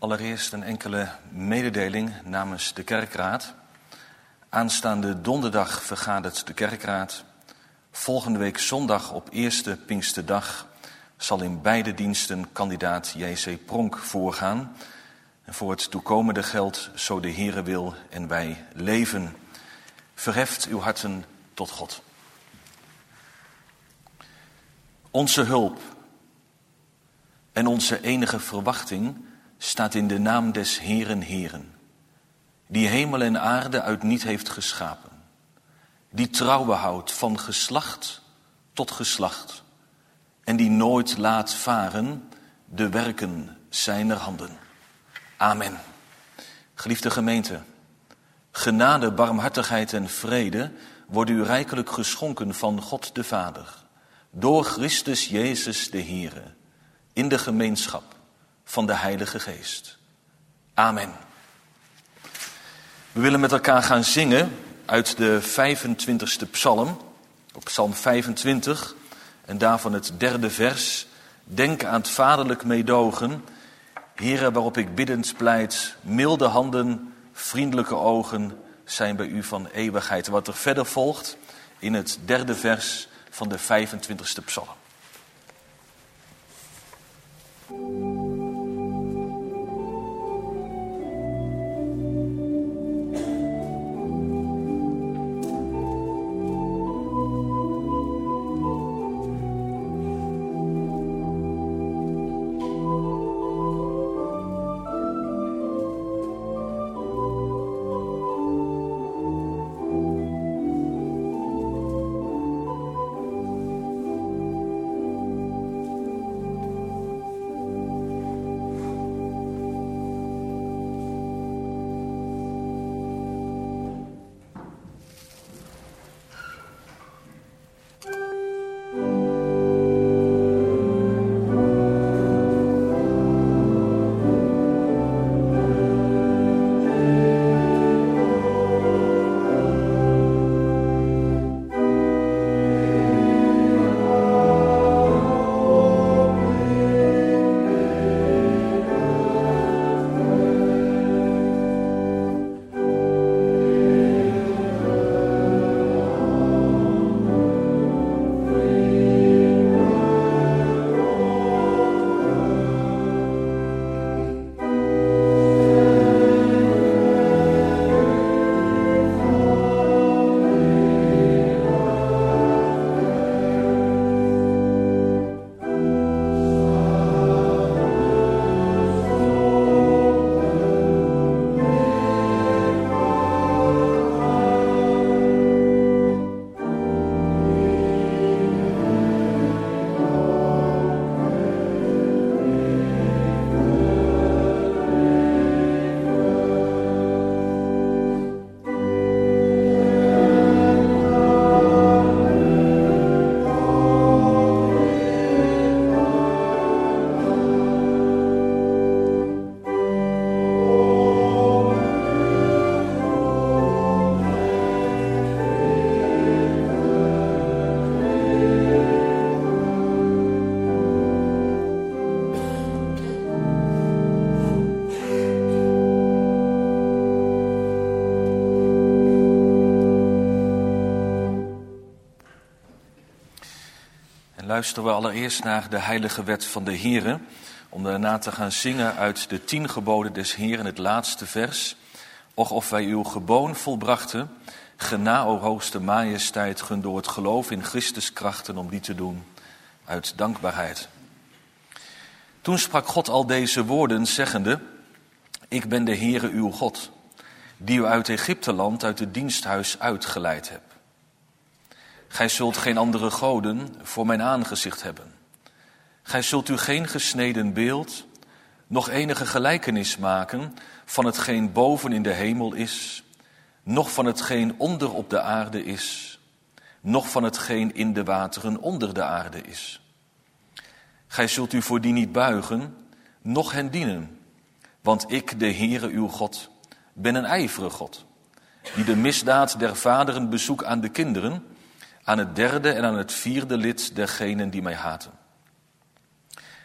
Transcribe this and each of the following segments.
Allereerst een enkele mededeling namens de kerkraad. Aanstaande donderdag vergadert de kerkraad. Volgende week zondag op eerste Pinksterdag zal in beide diensten kandidaat J.C. Pronk voorgaan. En voor het toekomende geldt, zo de Heere wil en wij leven. Verheft uw harten tot God. Onze hulp en onze enige verwachting staat in de naam des Heeren Heeren, die hemel en aarde uit niet heeft geschapen, die trouw behoudt van geslacht tot geslacht en die nooit laat varen de werken zijner handen. Amen. Geliefde gemeente, genade, barmhartigheid en vrede worden u rijkelijk geschonken van God de Vader, door Christus Jezus de Heere, in de gemeenschap van de Heilige Geest. Amen. We willen met elkaar gaan zingen uit de 25e psalm, op psalm 25, en daarvan het 3e vers. Denk aan het vaderlijk meedogen, Heere, waarop ik biddend pleit, milde handen, vriendelijke ogen zijn bij u van eeuwigheid. Wat er verder volgt in het 3e vers van de 25e psalm. Luisteren we allereerst naar de heilige wet van de Heere, om daarna te gaan zingen uit de 10 geboden des Heeren, het laatste vers. Och, of wij uw geboon volbrachten, gena, o hoogste majesteit, gun door het geloof in Christus krachten om die te doen, uit dankbaarheid. Toen sprak God al deze woorden, zeggende, ik ben de Heere uw God, die u uit Egypteland, uit het diensthuis uitgeleid hebt. Gij zult geen andere goden voor mijn aangezicht hebben. Gij zult u geen gesneden beeld, noch enige gelijkenis maken van hetgeen boven in de hemel is, noch van hetgeen onder op de aarde is, noch van hetgeen in de wateren onder de aarde is. Gij zult u voor die niet buigen, noch hen dienen, want ik, de Heere uw God, ben een ijverige God, die de misdaad der vaderen bezoekt aan de kinderen, aan het 3e en aan het 4e lid dergenen die mij haten.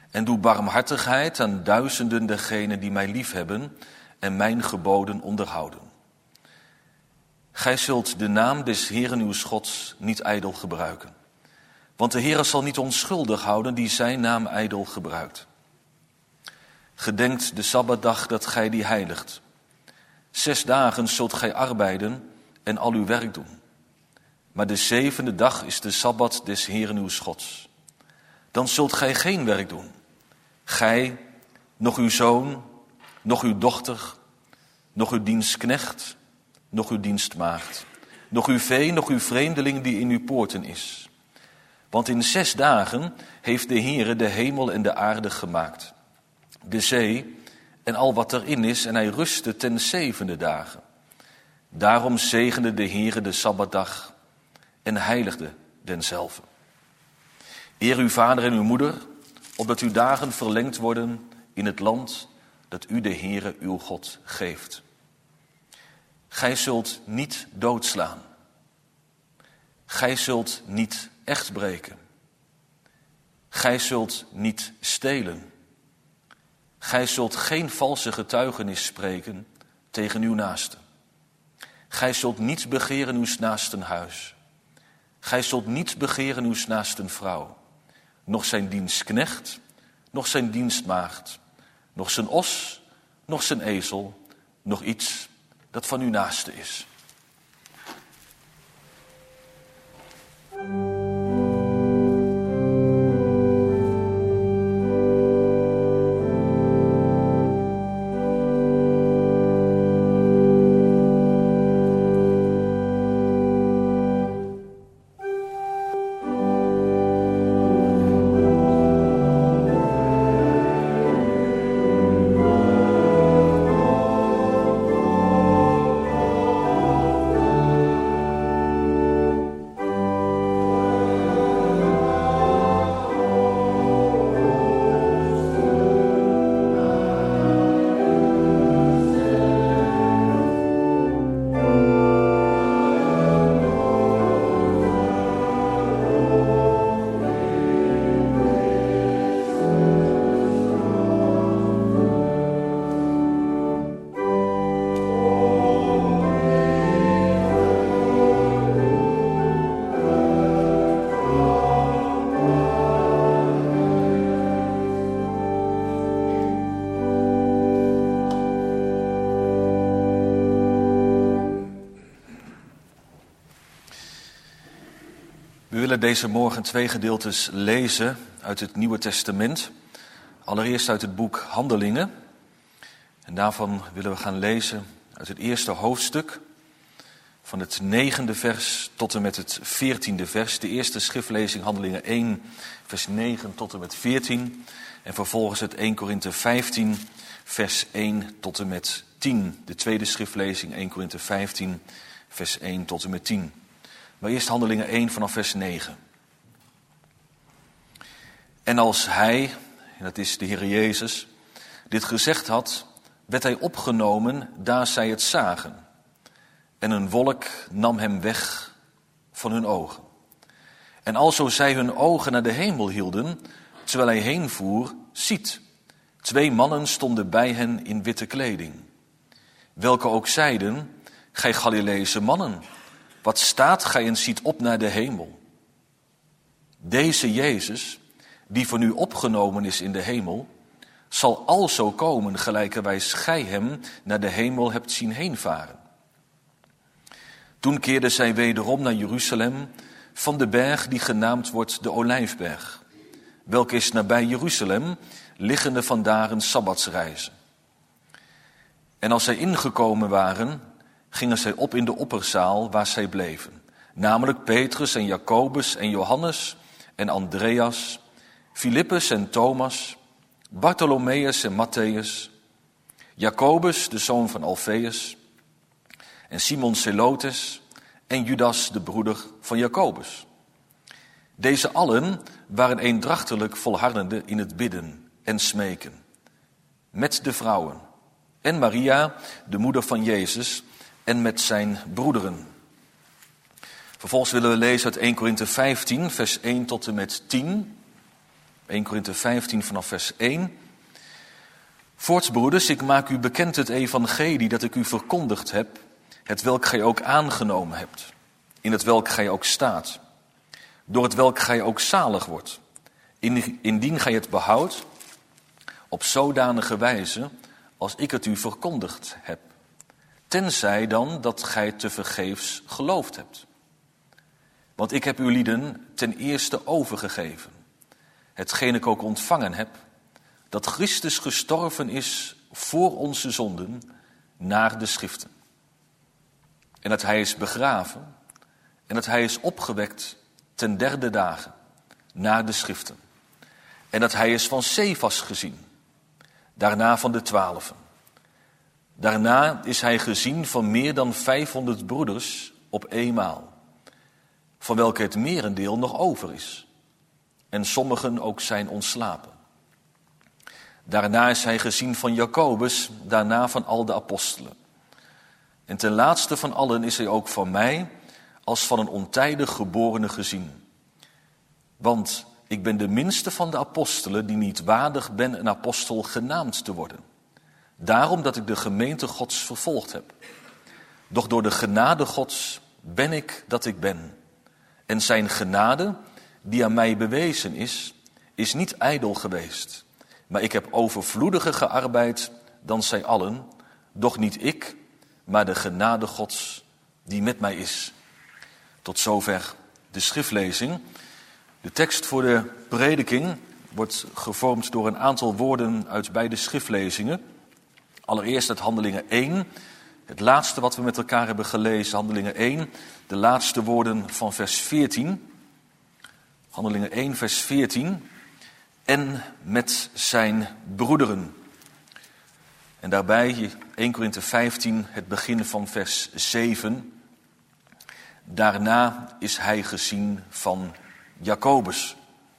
En doe barmhartigheid aan duizenden dergenen die mij liefhebben en mijn geboden onderhouden. Gij zult de naam des Heeren uws Gods niet ijdel gebruiken. Want de Heere zal niet onschuldig houden die zijn naam ijdel gebruikt. Gedenkt de Sabbatdag dat gij die heiligt. 6 dagen zult gij arbeiden en al uw werk doen. Maar de 7e dag is de Sabbat des Heeren uws Gods. Dan zult gij geen werk doen. Gij, nog uw zoon, nog uw dochter, nog uw dienstknecht, nog uw dienstmaagd, nog uw vee, nog uw vreemdeling die in uw poorten is. Want in 6 dagen heeft de Heere de hemel en de aarde gemaakt, de zee en al wat erin is, en hij rustte ten 7e dagen. Daarom zegende de Heere de Sabbatdag en heiligde denzelve. Eer uw vader en uw moeder, opdat uw dagen verlengd worden in het land dat u de Heere uw God geeft. Gij zult niet doodslaan. Gij zult niet echt breken. Gij zult niet stelen. Gij zult geen valse getuigenis spreken tegen uw naaste. Gij zult niet begeren uw naasten huis. Gij zult niet begeren uw naasten vrouw, noch zijn dienstknecht, noch zijn dienstmaagd, noch zijn os, noch zijn ezel, noch iets dat van uw naaste is. We willen deze morgen 2 gedeeltes lezen uit het Nieuwe Testament. Allereerst uit het boek Handelingen. En daarvan willen we gaan lezen uit het eerste hoofdstuk, van het 9e vers tot en met het 14e vers. De eerste schriftlezing Handelingen 1, vers 9 tot en met 14. En vervolgens het 1 Korinthe 15, vers 1 tot en met 10. De tweede schriftlezing 1 Korinthe 15, vers 1 tot en met 10. Maar eerst Handelingen 1 vanaf vers 9. En als hij, en dat is de Heer Jezus, dit gezegd had, werd hij opgenomen daar zij het zagen. En een wolk nam hem weg van hun ogen. En alzo zij hun ogen naar de hemel hielden, terwijl hij heen voer, ziet, 2 mannen stonden bij hen in witte kleding. Welke ook zeiden, gij Galileese mannen, wat staat gij en ziet op naar de hemel? Deze Jezus, die van u opgenomen is in de hemel, zal alzo komen gelijkerwijs gij hem naar de hemel hebt zien heenvaren. Toen keerden zij wederom naar Jeruzalem van de berg die genaamd wordt de Olijfberg, welke is nabij Jeruzalem, liggende vandaar een sabbatsreize. En als zij ingekomen waren, gingen zij op in de opperzaal waar zij bleven, namelijk Petrus en Jacobus en Johannes en Andreas, Filippus en Thomas, Bartholomeus en Matthäus, Jacobus de zoon van Alfeus en Simon Zelotes en Judas de broeder van Jacobus. Deze allen waren eendrachtelijk volhardende in het bidden en smeken, met de vrouwen en Maria, de moeder van Jezus, en met zijn broederen. Vervolgens willen we lezen uit 1 Korinthe 15, vers 1 tot en met 10. 1 Korinthe 15 vanaf vers 1. Voorts, broeders, ik maak u bekend het evangelie dat ik u verkondigd heb, het welk gij ook aangenomen hebt, in het welk gij ook staat, door het welk gij ook zalig wordt, indien gij het behoudt, op zodanige wijze als ik het u verkondigd heb, tenzij dan dat gij tevergeefs geloofd hebt. Want ik heb uw lieden ten eerste overgegeven, hetgeen ik ook ontvangen heb, dat Christus gestorven is voor onze zonden naar de schriften. En dat hij is begraven en dat hij is opgewekt ten derde dagen naar de schriften. En dat hij is van Cefas gezien, daarna van de 12. Daarna is hij gezien van meer dan 500 broeders op eenmaal, van welke het merendeel nog over is, en sommigen ook zijn ontslapen. Daarna is hij gezien van Jacobus, daarna van al de apostelen. En ten laatste van allen is hij ook van mij, als van een ontijdig geborene gezien. Want ik ben de minste van de apostelen die niet waardig ben een apostel genaamd te worden. Daarom dat ik de gemeente Gods vervolgd heb. Doch door de genade Gods ben ik dat ik ben. En zijn genade, die aan mij bewezen is niet ijdel geweest. Maar ik heb overvloediger gearbeid dan zij allen, doch niet ik, maar de genade Gods die met mij is. Tot zover de schriftlezing. De tekst voor de prediking wordt gevormd door een aantal woorden uit beide schriftlezingen. Allereerst uit Handelingen 1, het laatste wat we met elkaar hebben gelezen, Handelingen 1, de laatste woorden van vers 14. Handelingen 1, vers 14. En met zijn broederen. En daarbij 1 Korinthe 15, het begin van vers 7. Daarna is hij gezien van Jacobus.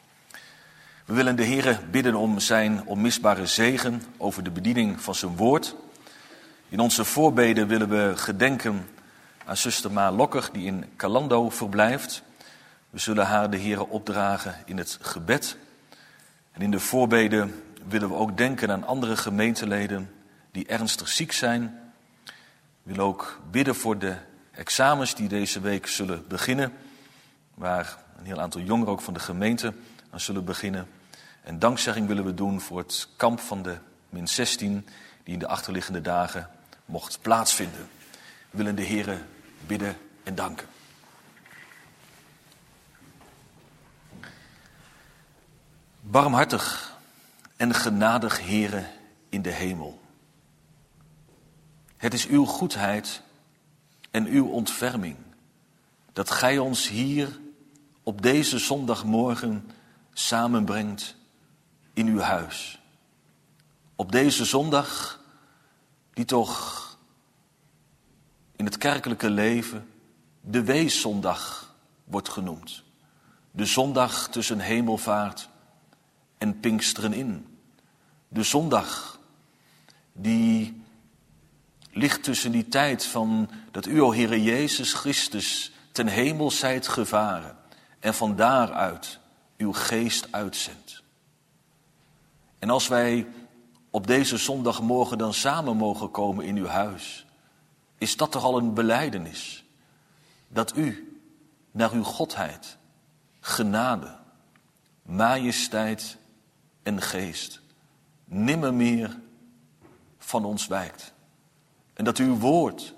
We willen de Heere bidden om zijn onmisbare zegen over de bediening van zijn woord. In onze voorbeden willen we gedenken aan zuster Ma Lokker, die in Calando verblijft. We zullen haar de Heere opdragen in het gebed. En in de voorbeden willen we ook denken aan andere gemeenteleden die ernstig ziek zijn. We willen ook bidden voor de examens die deze week zullen beginnen, waar een heel aantal jongeren ook van de gemeente aan zullen beginnen. En dankzegging willen we doen voor het kamp van de min 16 die in de achterliggende dagen mocht plaatsvinden. We willen de Heere bidden en danken. Barmhartig en genadig Heere in de hemel. Het is uw goedheid en uw ontferming dat gij ons hier op deze zondagmorgen samenbrengt in uw huis. Op deze zondag die toch in het kerkelijke leven de weeszondag wordt genoemd. De zondag tussen hemelvaart en Pinksteren in. De zondag die ligt tussen die tijd van dat u, o Heere Jezus Christus, ten hemel zijt gevaren en van daaruit uw geest uitzendt. En als wij op deze zondagmorgen dan samen mogen komen in uw huis, is dat toch al een belijdenis dat u naar uw godheid, genade, majesteit en geest nimmer meer van ons wijkt. En dat uw woord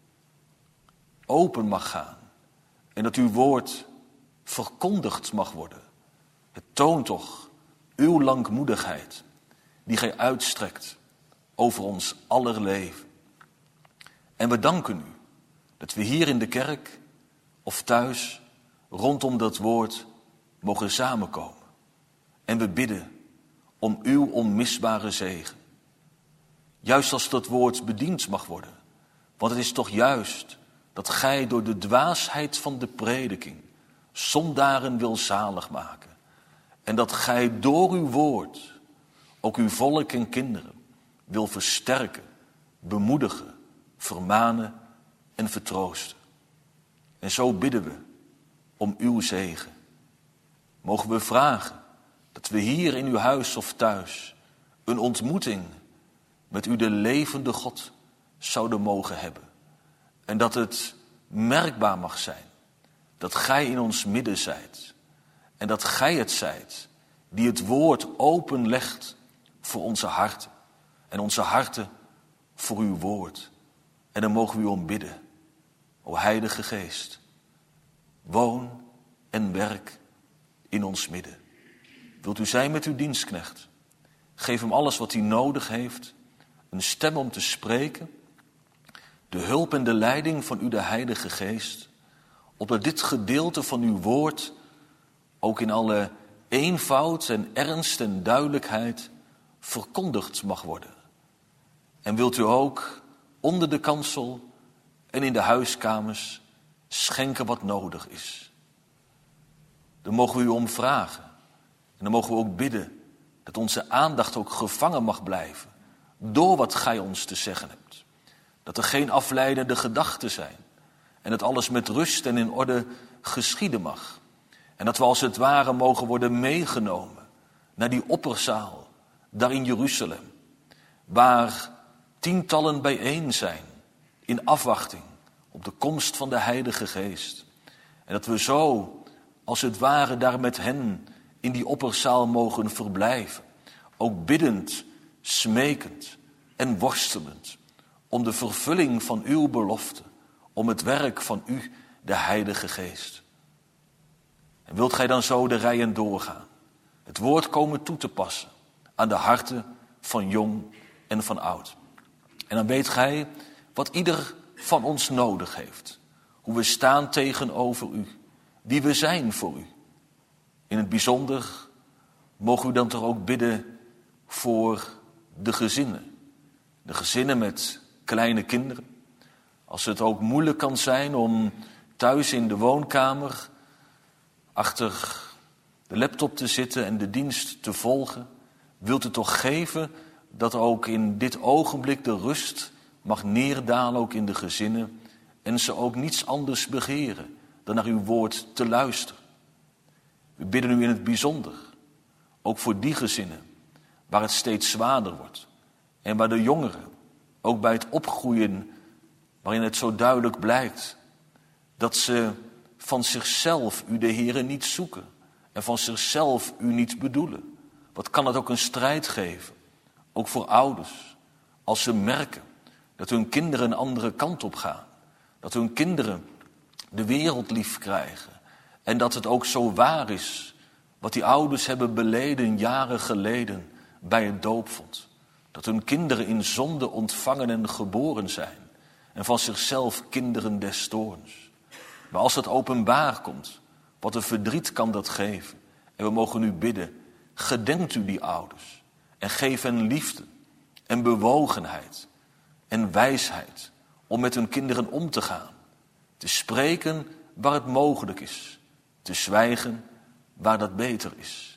open mag gaan. En dat uw woord verkondigd mag worden. Het toont toch uw langmoedigheid die gij uitstrekt over ons aller leven. En we danken u dat we hier in de kerk of thuis rondom dat woord mogen samenkomen. En we bidden om uw onmisbare zegen. Juist als dat woord bediend mag worden. Want het is toch juist dat gij door de dwaasheid van de prediking zondaren wil zalig maken. En dat gij door uw woord ook uw volk en kinderen wil versterken, bemoedigen, vermanen en vertroosten. En zo bidden we om uw zegen. Mogen we vragen Dat we hier in uw huis of thuis een ontmoeting met u, de levende God, zouden mogen hebben. En dat het merkbaar mag zijn dat gij in ons midden zijt. En dat gij het zijt die het woord openlegt voor onze harten. En onze harten voor uw woord. En dan mogen we u om bidden. O Heilige Geest, woon en werk in ons midden. Wilt u zijn met uw dienstknecht? Geef hem alles wat hij nodig heeft. Een stem om te spreken. De hulp en de leiding van u, de Heilige Geest. Opdat dit gedeelte van uw woord ook in alle eenvoud en ernst en duidelijkheid verkondigd mag worden. En wilt u ook onder de kansel en in de huiskamers schenken wat nodig is. Daar mogen we u om vragen. En dan mogen we ook bidden dat onze aandacht ook gevangen mag blijven door wat gij ons te zeggen hebt. Dat er geen afleidende gedachten zijn. En dat alles met rust en in orde geschieden mag. En dat we als het ware mogen worden meegenomen naar die opperzaal, daar in Jeruzalem. Waar tientallen bijeen zijn in afwachting op de komst van de Heilige Geest. En dat we zo als het ware daar met hen in die opperzaal mogen verblijven. Ook biddend, smekend en worstelend om de vervulling van uw belofte. Om het werk van u, de Heilige Geest. En wilt gij dan zo de rijen doorgaan? Het woord komen toe te passen aan de harten van jong en van oud. En dan weet gij wat ieder van ons nodig heeft. Hoe we staan tegenover u. Wie we zijn voor u. In het bijzonder mogen we dan toch ook bidden voor de gezinnen. De gezinnen met kleine kinderen. Als het ook moeilijk kan zijn om thuis in de woonkamer achter de laptop te zitten en de dienst te volgen, wilt u toch geven dat ook in dit ogenblik de rust mag neerdalen ook in de gezinnen en ze ook niets anders begeren dan naar uw woord te luisteren. We bidden u in het bijzonder, ook voor die gezinnen waar het steeds zwaarder wordt en waar de jongeren ook bij het opgroeien, waarin het zo duidelijk blijkt dat ze van zichzelf u de Heere niet zoeken en van zichzelf u niet bedoelen. Wat kan het ook een strijd geven, ook voor ouders, als ze merken dat hun kinderen een andere kant op gaan. Dat hun kinderen de wereld lief krijgen en dat het ook zo waar is wat die ouders hebben beleden jaren geleden bij het doopvond. Dat hun kinderen in zonde ontvangen en geboren zijn en van zichzelf kinderen des toorns. Maar als het openbaar komt, wat een verdriet kan dat geven. En we mogen u bidden, gedenkt u die ouders en geef hen liefde en bewogenheid en wijsheid om met hun kinderen om te gaan. Te spreken waar het mogelijk is, te zwijgen waar dat beter is.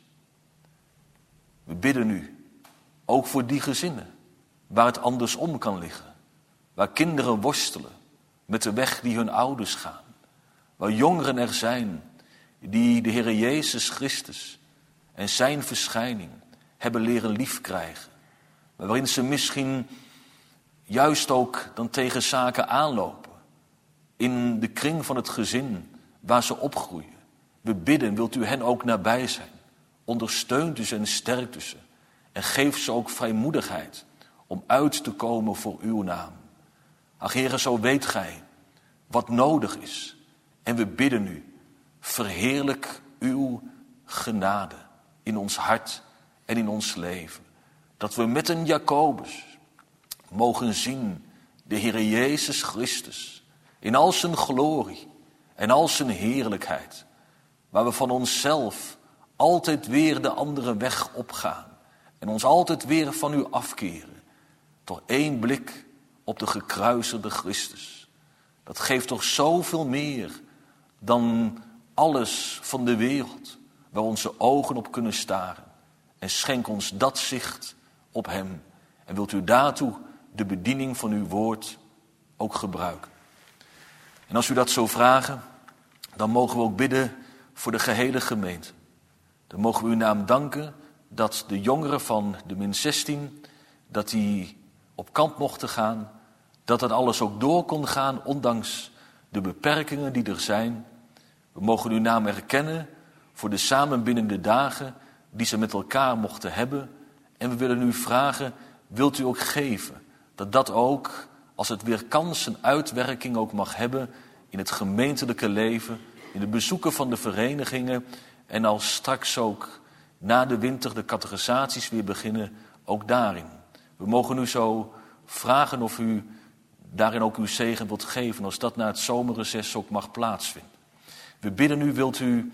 We bidden u, ook voor die gezinnen, waar het andersom kan liggen. Waar kinderen worstelen met de weg die hun ouders gaan. Waar jongeren er zijn die de Heere Jezus Christus en zijn verschijning hebben leren liefkrijgen. Waarin ze misschien juist ook dan tegen zaken aanlopen. In de kring van het gezin waar ze opgroeien. We bidden, wilt u hen ook nabij zijn. Ondersteunt u ze en sterkt u ze. En geef ze ook vrijmoedigheid om uit te komen voor uw naam. Ach Heere, zo weet gij wat nodig is. En we bidden u, verheerlijk uw genade in ons hart en in ons leven. Dat we met een Jacobus mogen zien de Heere Jezus Christus in al zijn glorie en al zijn heerlijkheid. Waar we van onszelf altijd weer de andere weg opgaan. En ons altijd weer van u afkeren. Door één blik op de gekruisigde Christus. Dat geeft toch zoveel meer dan alles van de wereld. Waar onze ogen op kunnen staren. En schenk ons dat zicht op hem. En wilt u daartoe de bediening van uw woord ook gebruiken. En als u dat zo vragen, dan mogen we ook bidden voor de gehele gemeente. Dan mogen we uw naam danken dat de jongeren van de min 16, dat die op kamp mochten gaan, dat dat alles ook door kon gaan, ondanks de beperkingen die er zijn. We mogen uw naam erkennen voor de samenbindende dagen die ze met elkaar mochten hebben. En we willen u vragen, wilt u ook geven, dat dat ook, als het weer kan, zijn uitwerking ook mag hebben in het gemeentelijke leven, in de bezoeken van de verenigingen en als straks ook na de winter de catechisaties weer beginnen, ook daarin. We mogen u zo vragen of u daarin ook uw zegen wilt geven, als dat na het zomerreces ook mag plaatsvinden. We bidden u, wilt u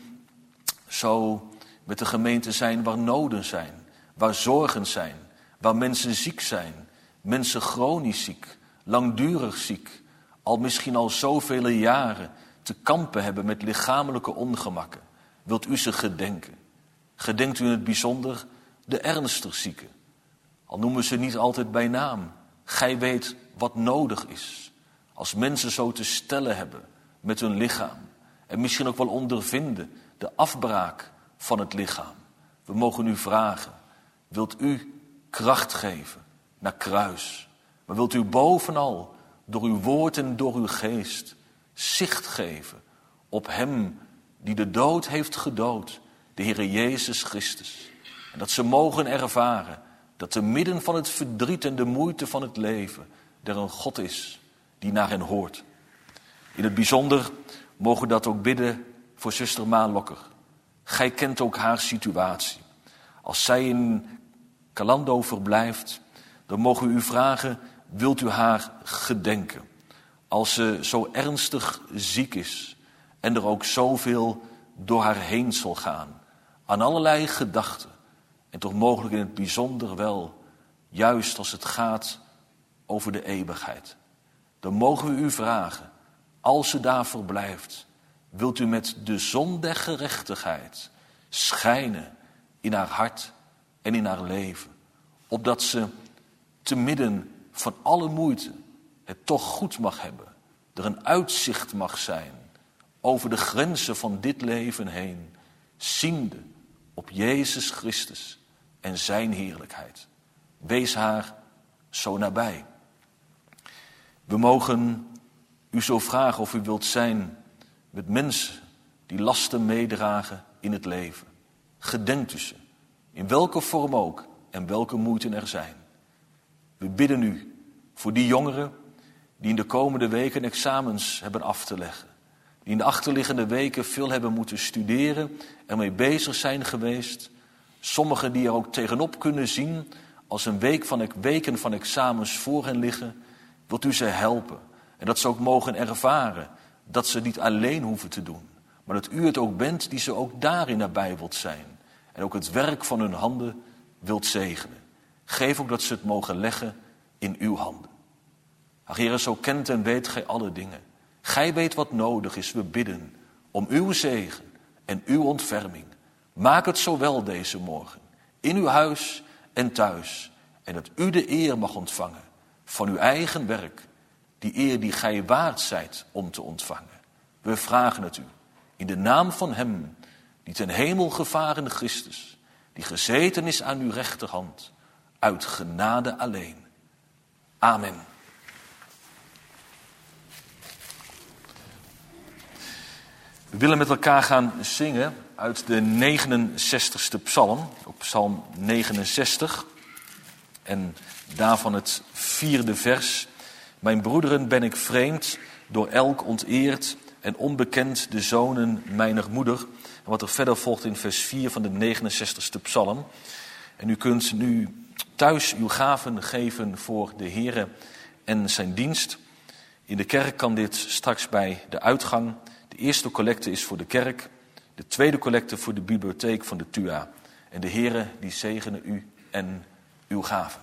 zo met de gemeente zijn waar noden zijn, waar zorgen zijn, waar mensen ziek zijn, mensen chronisch ziek, langdurig ziek, al misschien al zoveel jaren te kampen hebben met lichamelijke ongemakken. Wilt u ze gedenken? Gedenkt u in het bijzonder de ernstig zieken? Al noemen ze niet altijd bij naam. Gij weet wat nodig is. Als mensen zo te stellen hebben met hun lichaam. En misschien ook wel ondervinden de afbraak van het lichaam. We mogen u vragen. Wilt u kracht geven naar kruis? Maar wilt u bovenal door uw woord en door uw geest zicht geven op hem die de dood heeft gedood, de Heere Jezus Christus. En dat ze mogen ervaren dat te midden van het verdriet en de moeite van het leven er een God is die naar hen hoort. In het bijzonder mogen we dat ook bidden voor zuster Maan Lokker. Gij kent ook haar situatie. Als zij in Calando verblijft, dan mogen we u vragen, wilt u haar gedenken? Als ze zo ernstig ziek is en er ook zoveel door haar heen zal gaan, aan allerlei gedachten. En toch mogelijk in het bijzonder wel, juist als het gaat over de eeuwigheid. Dan mogen we u vragen, als ze daar verblijft, wilt u met de zon der gerechtigheid schijnen in haar hart en in haar leven. Opdat ze te midden van alle moeite het toch goed mag hebben. Er een uitzicht mag zijn over de grenzen van dit leven heen. Ziende op Jezus Christus en zijn heerlijkheid. Wees haar zo nabij. We mogen u zo vragen of u wilt zijn met mensen die lasten meedragen in het leven. Gedenkt u ze, in welke vorm ook en welke moeite er zijn. We bidden u voor die jongeren die in de komende weken examens hebben af te leggen. Die in de achterliggende weken veel hebben moeten studeren, ermee bezig zijn geweest. Sommigen die er ook tegenop kunnen zien als een weken van examens voor hen liggen. Wilt u ze helpen en dat ze ook mogen ervaren dat ze niet alleen hoeven te doen. Maar dat u het ook bent die ze ook daarin nabij wilt zijn. En ook het werk van hun handen wilt zegenen. Geef ook dat ze het mogen leggen in uw handen. Ach, Heere, zo kent en weet gij alle dingen. Gij weet wat nodig is. We bidden om uw zegen en uw ontferming. Maak het zo wel deze morgen. In uw huis en thuis. En dat u de eer mag ontvangen van uw eigen werk. Die eer die gij waard zijt om te ontvangen. We vragen het u. In de naam van hem die ten hemel gevaren Christus. Die gezeten is aan uw rechterhand. Uit genade alleen. Amen. We willen met elkaar gaan zingen uit de 69ste psalm, op psalm 69. En daarvan het 4e vers. Mijn broederen ben ik vreemd, door elk onteerd en onbekend de zonen mijner moeder. En wat er verder volgt in vers 4 van de 69ste psalm. En u kunt nu thuis uw gaven geven voor de Heere en zijn dienst. In de kerk kan dit straks bij de uitgang. De eerste collecte is voor de kerk. De tweede collecte voor de bibliotheek van de TUA. En de Heere die zegene u en uw gaven.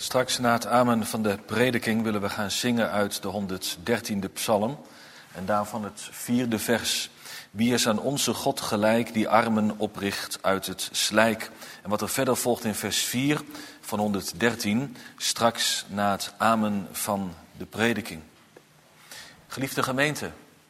Straks na het amen van de prediking willen we gaan zingen uit de 113e psalm. En daarvan het 4e vers. Wie is aan onze God gelijk die armen opricht uit het slijk. En wat er verder volgt in vers 4 van 113. Straks na het amen van de prediking. Geliefde gemeente.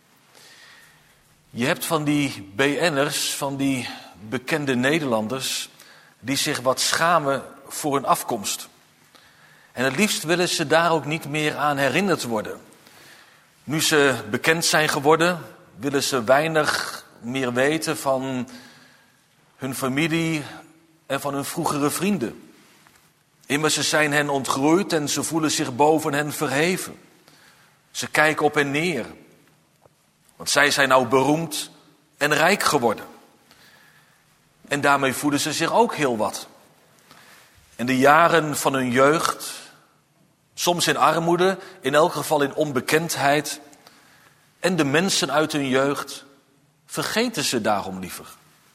Je hebt van die BN'ers, van die bekende Nederlanders, die zich wat schamen voor hun afkomst. En het liefst willen ze daar ook niet meer aan herinnerd worden. Nu ze bekend zijn geworden, willen ze weinig meer weten van hun familie en van hun vroegere vrienden. Immers ze zijn hen ontgroeid en ze voelen zich boven hen verheven. Ze kijken op hen neer. Want zij zijn nou beroemd en rijk geworden. En daarmee voelen ze zich ook heel wat. En de jaren van hun jeugd, soms in armoede, in elk geval in onbekendheid, en de mensen uit hun jeugd, vergeten ze daarom liever.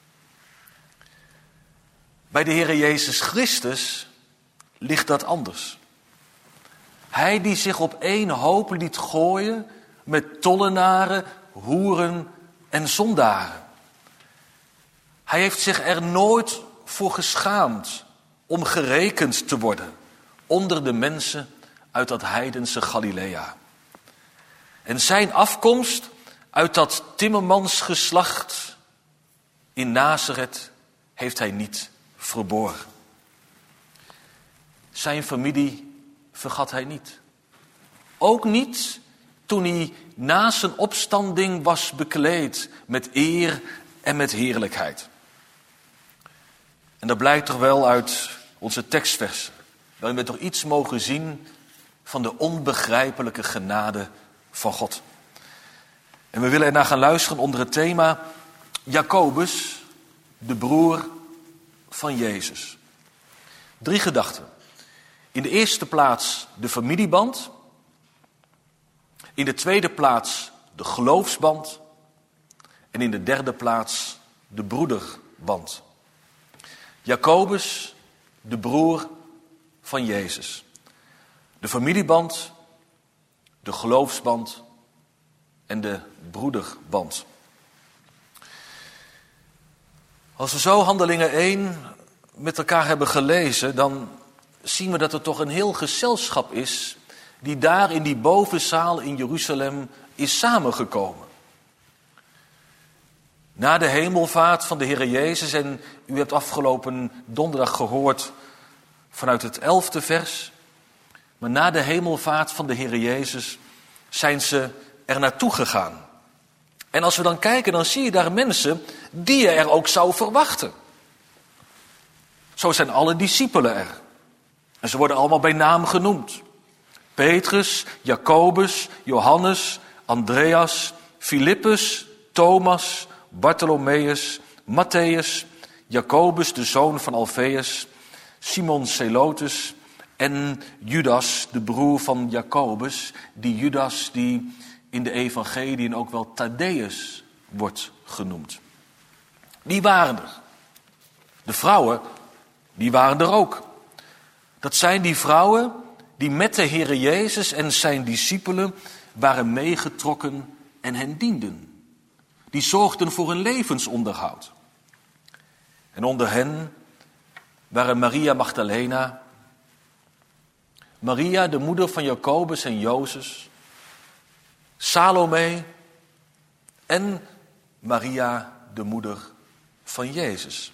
Bij de Heere Jezus Christus ligt dat anders. Hij die zich op één hoop liet gooien met tollenaren, hoeren en zondaren. Hij heeft zich er nooit voor geschaamd om gerekend te worden onder de mensen uit dat heidense Galilea. En zijn afkomst uit dat timmermansgeslacht in Nazareth heeft hij niet verborgen. Zijn familie vergat hij niet. Ook niet toen hij na zijn opstanding was bekleed met eer en met heerlijkheid. En dat blijkt toch wel uit onze tekstversen, waarin we toch iets mogen zien van de onbegrijpelijke genade van God. En we willen ernaar gaan luisteren onder het thema Jacobus, de broer van Jezus. 3 gedachten. In de eerste plaats de familieband. In de tweede plaats de geloofsband. En in de derde plaats de broederband. Jacobus, de broer van Jezus. De familieband, de geloofsband en de broederband. Als we zo Handelingen 1 met elkaar hebben gelezen, dan zien we dat er toch een heel gezelschap is die daar in die bovenzaal in Jeruzalem is samengekomen. Na de hemelvaart van de Heere Jezus, en u hebt afgelopen donderdag gehoord vanuit het 11e vers, maar na de hemelvaart van de Heere Jezus zijn ze er naartoe gegaan. En als we dan kijken, dan zie je daar mensen die je er ook zou verwachten. Zo zijn alle discipelen er. En ze worden allemaal bij naam genoemd. Petrus, Jacobus, Johannes, Andreas, Filippus, Thomas, Bartholomeus, Matthäus, Jacobus, de zoon van Alfeus, Simon Zelotes en Judas, de broer van Jacobus. Die Judas die in de evangeliën ook wel Thaddäus wordt genoemd. Die waren er. De vrouwen, die waren er ook. Dat zijn die vrouwen die met de Heere Jezus en zijn discipelen waren meegetrokken en hen dienden. Die zorgden voor hun levensonderhoud. En onder hen waren Maria Magdalena, Maria de moeder van Jacobus en Jozef, Salome en Maria de moeder van Jezus.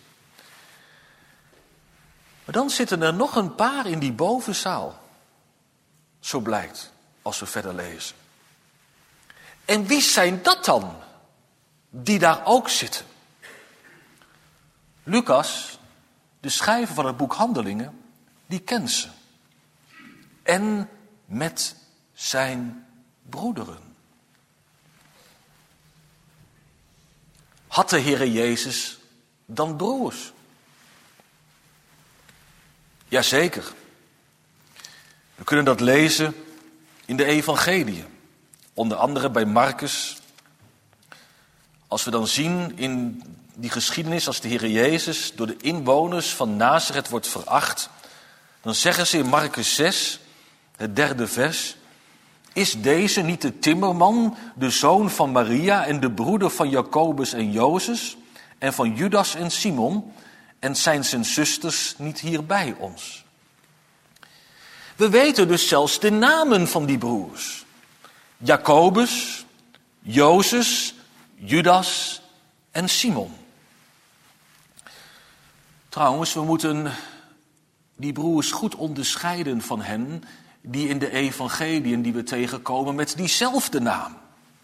Maar dan zitten er nog een paar in die bovenzaal. Zo blijkt, als we verder lezen. En wie zijn dat dan, die daar ook zitten? Lucas, de schrijver van het boek Handelingen, die kent ze. En met zijn broederen. Had de Heere Jezus dan broers? Jazeker. We kunnen dat lezen in de evangeliën. Onder andere bij Marcus. Als we dan zien in die geschiedenis als de Heere Jezus door de inwoners van Nazareth wordt veracht, dan zeggen ze in Markus 6, het 3e vers: is deze niet de timmerman, de zoon van Maria en de broeder van Jacobus en Jozef en van Judas en Simon, en zijn zusters niet hier bij ons? We weten dus zelfs de namen van die broers: Jacobus, Jozef, Judas en Simon. Trouwens, we moeten die broers goed onderscheiden van hen die in de evangeliën die we tegenkomen met diezelfde naam.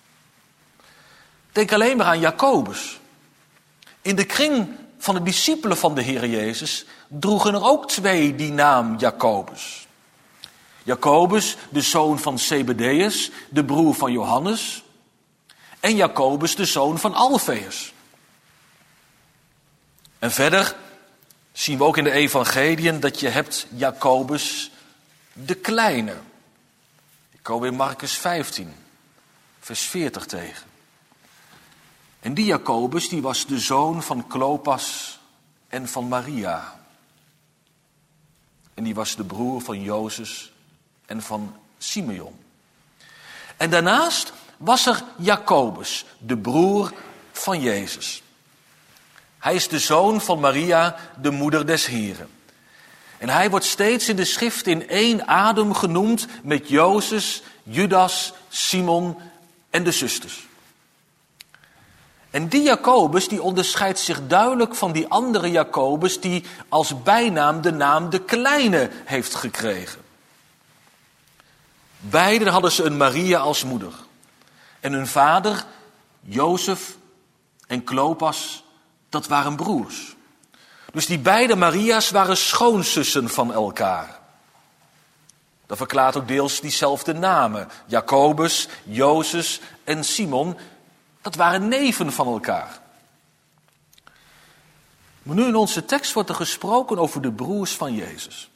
Denk alleen maar aan Jacobus. In de kring van de discipelen van de Heer Jezus droegen er ook 2 die naam Jacobus. Jacobus, de zoon van Zebedeus, de broer van Johannes, en Jacobus, de zoon van Alfeus. En verder zien we ook in de evangeliën dat je hebt Jacobus de kleine. Ik kom in Markus 15, vers 40 tegen. En die Jacobus, die was de zoon van Klopas en van Maria. En die was de broer van Jozef en van Simeon. En daarnaast was er Jacobus, de broer van Jezus. Hij is de zoon van Maria, de moeder des Heren. En hij wordt steeds in de schrift in 1 adem genoemd met Jozef, Judas, Simon en de zusters. En die Jacobus die onderscheidt zich duidelijk van die andere Jacobus die als bijnaam de naam de Kleine heeft gekregen. Beiden hadden ze een Maria als moeder. En hun vader, Jozef en Klopas, dat waren broers. Dus die beide Maria's waren schoonzussen van elkaar. Dat verklaart ook deels diezelfde namen. Jacobus, Jozef en Simon, dat waren neven van elkaar. Maar nu in onze tekst wordt er gesproken over de broers van Jezus.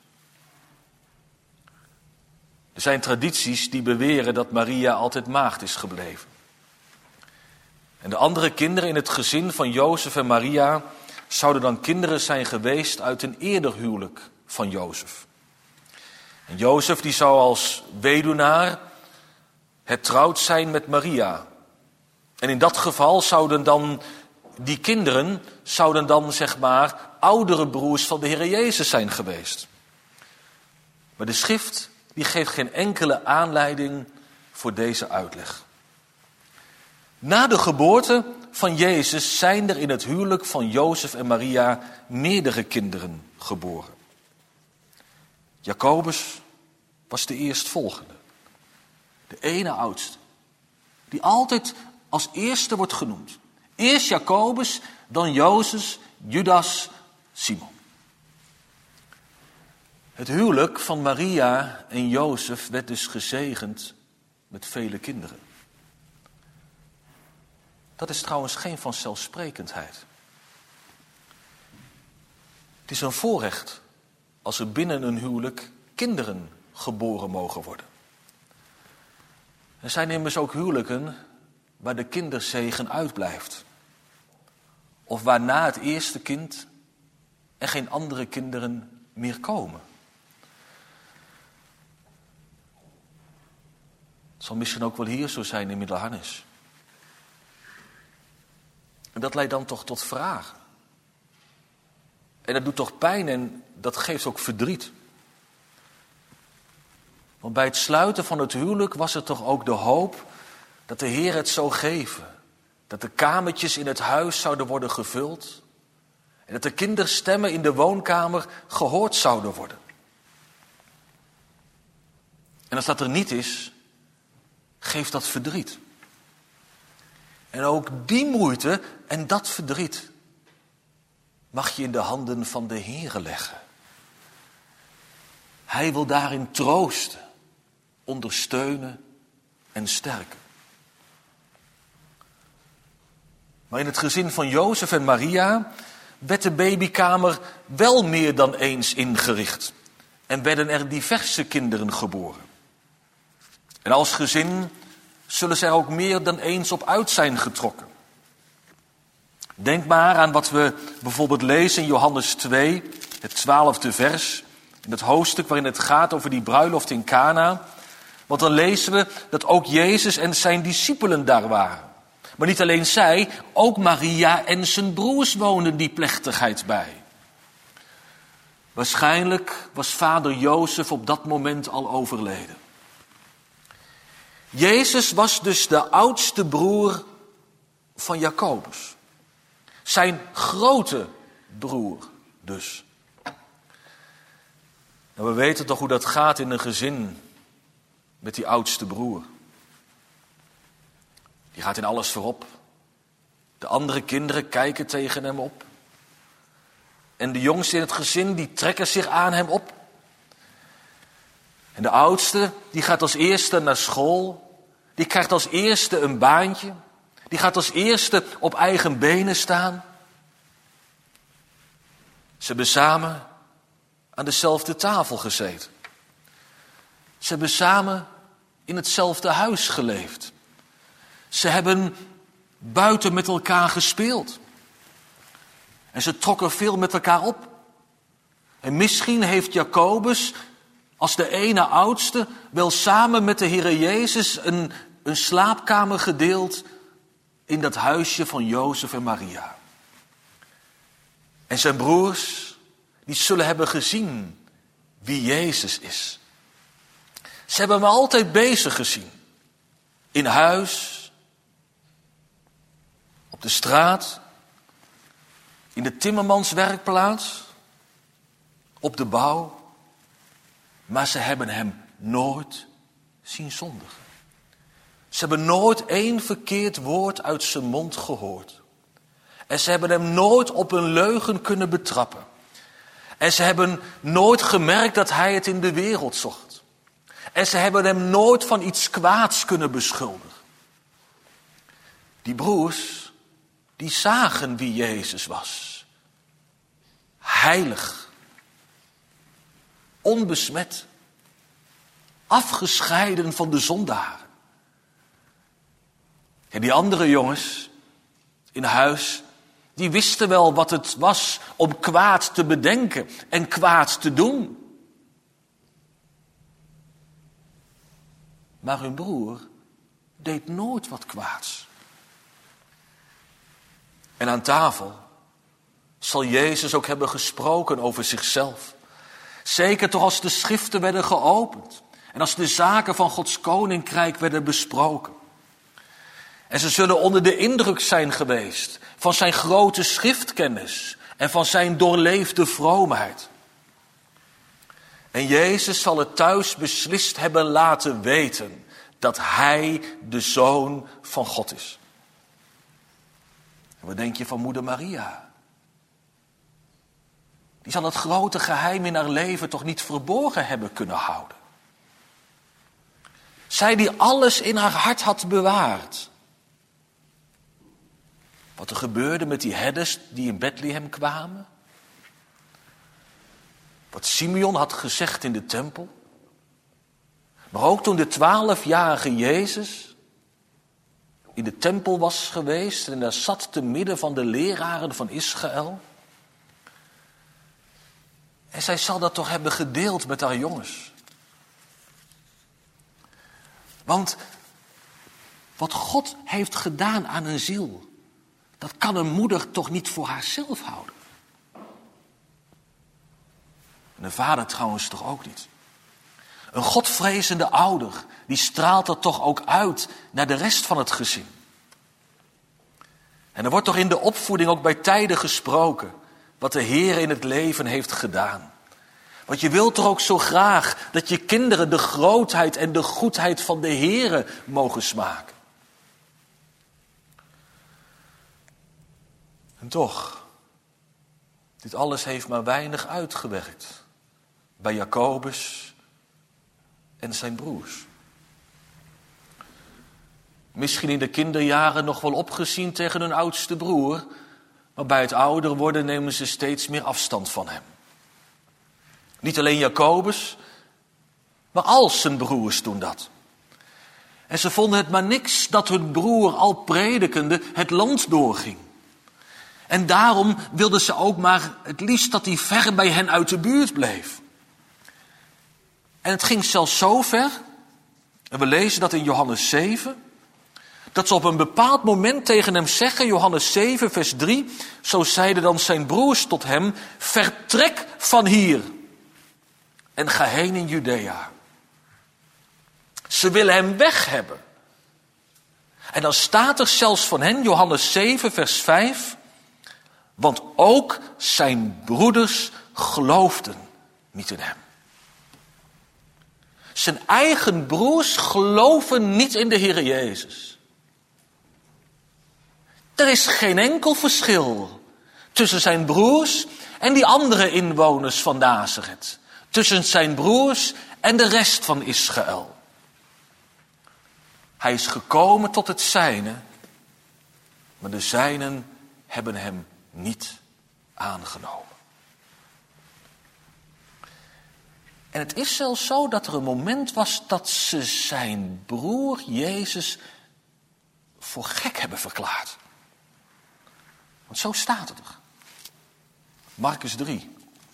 Er zijn tradities die beweren dat Maria altijd maagd is gebleven. En de andere kinderen in het gezin van Jozef en Maria zouden dan kinderen zijn geweest uit een eerder huwelijk van Jozef. En Jozef die zou als weduwnaar hertrouwd zijn met Maria. En in dat geval zouden dan die kinderen, zeg maar, oudere broers van de Heer Jezus zijn geweest. Maar de schrift die geeft geen enkele aanleiding voor deze uitleg. Na de geboorte van Jezus zijn er in het huwelijk van Jozef en Maria meerdere kinderen geboren. Jacobus was de eerstvolgende, de ene oudste, die altijd als eerste wordt genoemd. Eerst Jacobus, dan Jozef, Judas, Simon. Het huwelijk van Maria en Jozef werd dus gezegend met vele kinderen. Dat is trouwens geen vanzelfsprekendheid. Het is een voorrecht als er binnen een huwelijk kinderen geboren mogen worden. Er zijn immers ook huwelijken waar de kinderzegen uitblijft. Of waar na het eerste kind er geen andere kinderen meer komen. Het zal misschien ook wel hier zo zijn in Middelharnis. En dat leidt dan toch tot vragen. En dat doet toch pijn en dat geeft ook verdriet. Want bij het sluiten van het huwelijk was er toch ook de hoop dat de Heer het zou geven. Dat de kamertjes in het huis zouden worden gevuld. En dat de kinderstemmen in de woonkamer gehoord zouden worden. En als dat er niet is, geeft dat verdriet. En ook die moeite en dat verdriet mag je in de handen van de Heere leggen. Hij wil daarin troosten, ondersteunen en sterken. Maar in het gezin van Jozef en Maria werd de babykamer wel meer dan eens ingericht. En werden er diverse kinderen geboren. En als gezin zullen ze er ook meer dan eens op uit zijn getrokken. Denk maar aan wat we bijvoorbeeld lezen in Johannes 2, het 12e vers. In het hoofdstuk waarin het gaat over die bruiloft in Kana. Want dan lezen we dat ook Jezus en zijn discipelen daar waren. Maar niet alleen zij, ook Maria en zijn broers woonden die plechtigheid bij. Waarschijnlijk was vader Jozef op dat moment al overleden. Jezus was dus de oudste broer van Jacobus. Zijn grote broer dus. Nou, we weten toch hoe dat gaat in een gezin met die oudste broer. Die gaat in alles voorop. De andere kinderen kijken tegen hem op. En de jongsten in het gezin, die trekken zich aan hem op. En de oudste, die gaat als eerste naar school. Die krijgt als eerste een baantje. Die gaat als eerste op eigen benen staan. Ze hebben samen aan dezelfde tafel gezeten. Ze hebben samen in hetzelfde huis geleefd. Ze hebben buiten met elkaar gespeeld. En ze trokken veel met elkaar op. En misschien heeft Jacobus als de ene oudste wel samen met de Heere Jezus een slaapkamer gedeeld in dat huisje van Jozef en Maria. En zijn broers, die zullen hebben gezien wie Jezus is. Ze hebben hem altijd bezig gezien. In huis, op de straat, in de timmermanswerkplaats, op de bouw. Maar ze hebben hem nooit zien zondigen. Ze hebben nooit één verkeerd woord uit zijn mond gehoord. En ze hebben hem nooit op een leugen kunnen betrappen. En ze hebben nooit gemerkt dat hij het in de wereld zocht. En ze hebben hem nooit van iets kwaads kunnen beschuldigen. Die broers, die zagen wie Jezus was. Heilig. Onbesmet. Afgescheiden van de zondaren. En die andere jongens in huis, die wisten wel wat het was om kwaad te bedenken en kwaad te doen. Maar hun broer deed nooit wat kwaads. En aan tafel zal Jezus ook hebben gesproken over zichzelf. Zeker toch als de schriften werden geopend en als de zaken van Gods koninkrijk werden besproken. En ze zullen onder de indruk zijn geweest van zijn grote schriftkennis en van zijn doorleefde vroomheid. En Jezus zal het thuis beslist hebben laten weten dat hij de Zoon van God is. En wat denk je van moeder Maria? Die zal het grote geheim in haar leven toch niet verborgen hebben kunnen houden. Zij die alles in haar hart had bewaard. Wat er gebeurde met die herders die in Bethlehem kwamen. Wat Simeon had gezegd in de tempel. Maar ook toen de 12-jarige Jezus in de tempel was geweest en daar zat te midden van de leraren van Israël. En zij zal dat toch hebben gedeeld met haar jongens. Want wat God heeft gedaan aan een ziel, dat kan een moeder toch niet voor haarzelf houden. En een vader trouwens toch ook niet. Een godvrezende ouder, die straalt dat toch ook uit naar de rest van het gezin. En er wordt toch in de opvoeding ook bij tijden gesproken wat de Heer in het leven heeft gedaan. Want je wilt toch ook zo graag dat je kinderen de grootheid en de goedheid van de Heere mogen smaken. En toch, dit alles heeft maar weinig uitgewerkt bij Jacobus en zijn broers. Misschien in de kinderjaren nog wel opgezien tegen hun oudste broer, maar bij het ouder worden nemen ze steeds meer afstand van hem. Niet alleen Jacobus, maar al zijn broers doen dat. En ze vonden het maar niks dat hun broer al predikende het land doorging. En daarom wilden ze ook maar het liefst dat hij ver bij hen uit de buurt bleef. En het ging zelfs zo ver, en we lezen dat in Johannes 7... dat ze op een bepaald moment tegen hem zeggen, Johannes 7, vers 3... zo zeiden dan zijn broers tot hem, vertrek van hier en ga heen in Judea. Ze willen hem weg hebben. En dan staat er zelfs van hen, Johannes 7, vers 5... want ook zijn broeders geloofden niet in hem. Zijn eigen broers geloven niet in de Heer Jezus. Er is geen enkel verschil tussen zijn broers en die andere inwoners van Nazareth. Tussen zijn broers en de rest van Israël. Hij is gekomen tot het zijne, maar de zijnen hebben hem niet aangenomen. En het is zelfs zo dat er een moment was dat ze zijn broer Jezus voor gek hebben verklaard. Want zo staat het er. Markus 3.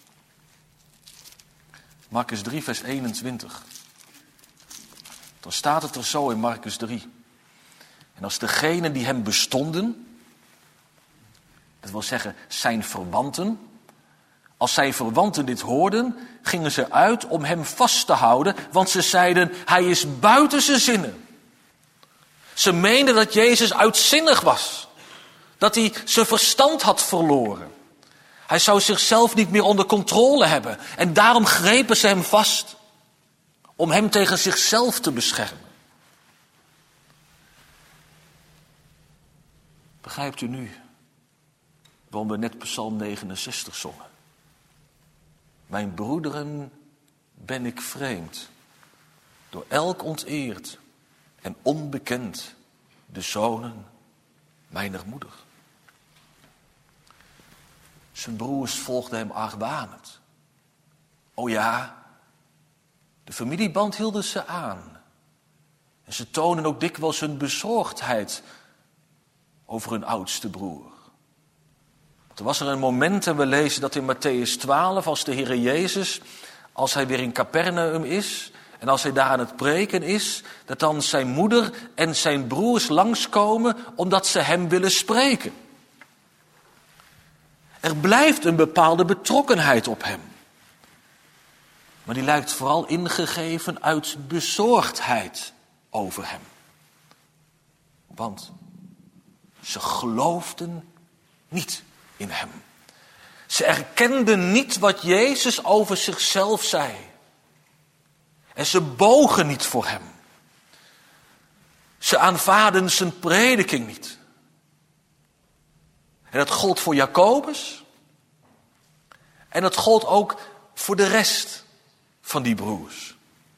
Markus 3 vers 21. Dan staat het er zo in Markus 3. En als degenen die hem bestonden, dat wil zeggen zijn verwanten, als zijn verwanten dit hoorden, gingen ze uit om hem vast te houden, want ze zeiden, hij is buiten zijn zinnen. Ze meenden dat Jezus uitzinnig was, dat hij zijn verstand had verloren. Hij zou zichzelf niet meer onder controle hebben en daarom grepen ze hem vast, om hem tegen zichzelf te beschermen. Begrijpt u nu waarom we net Psalm 69 zongen? Mijn broederen ben ik vreemd, door elk onteerd en onbekend, de zonen mijner moeder. Zijn broers volgden hem argwanend. O ja, de familieband hielden ze aan. En ze tonen ook dikwijls hun bezorgdheid over hun oudste broer. Er was er een moment, en we lezen dat in Mattheüs 12, als de Heer Jezus, als hij weer in Capernaum is, en als hij daar aan het preken is, dat dan zijn moeder en zijn broers langskomen, omdat ze hem willen spreken. Er blijft een bepaalde betrokkenheid op hem. Maar die lijkt vooral ingegeven uit bezorgdheid over hem. Want ze geloofden niet in hem. Ze erkenden niet wat Jezus over zichzelf zei. En ze bogen niet voor hem. Ze aanvaarden zijn prediking niet. En dat gold voor Jacobus. En dat gold ook voor de rest van die broers.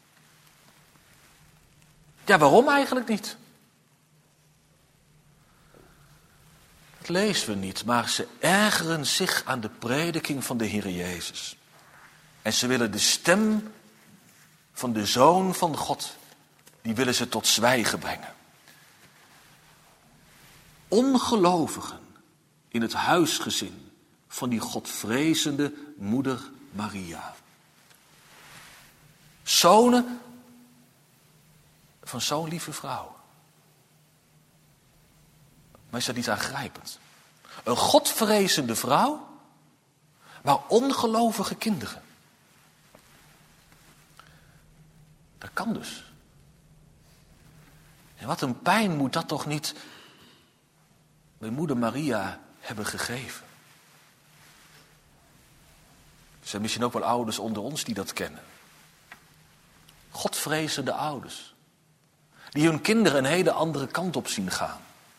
Ja, waarom eigenlijk niet? Dat lezen we niet, maar ze ergeren zich aan de prediking van de Heer Jezus. En ze willen de stem van de Zoon van God, die willen ze tot zwijgen brengen. Ongelovigen in het huisgezin van die godvrezende moeder Maria. Zonen van zo'n lieve vrouw. Maar is dat niet aangrijpend? Een godvrezende vrouw, maar ongelovige kinderen. Dat kan dus. En wat een pijn moet dat toch niet bij moeder Maria hebben gegeven. Er zijn misschien ook wel ouders onder ons die dat kennen. Godvrezende ouders. Die hun kinderen een hele andere kant op zien gaan.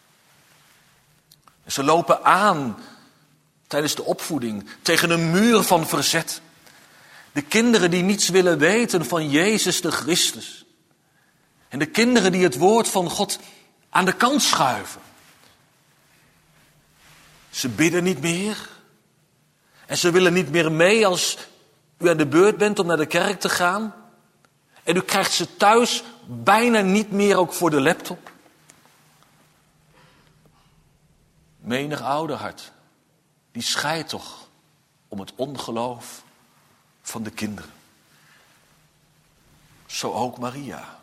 En ze lopen aan tijdens de opvoeding tegen een muur van verzet. De kinderen die niets willen weten van Jezus de Christus. En de kinderen die het woord van God aan de kant schuiven. Ze bidden niet meer. En ze willen niet meer mee als u aan de beurt bent om naar de kerk te gaan. En u krijgt ze thuis bijna niet meer ook voor de laptop. Menig ouderhart, die scheidt toch om het ongeloof van de kinderen. zo ook Maria.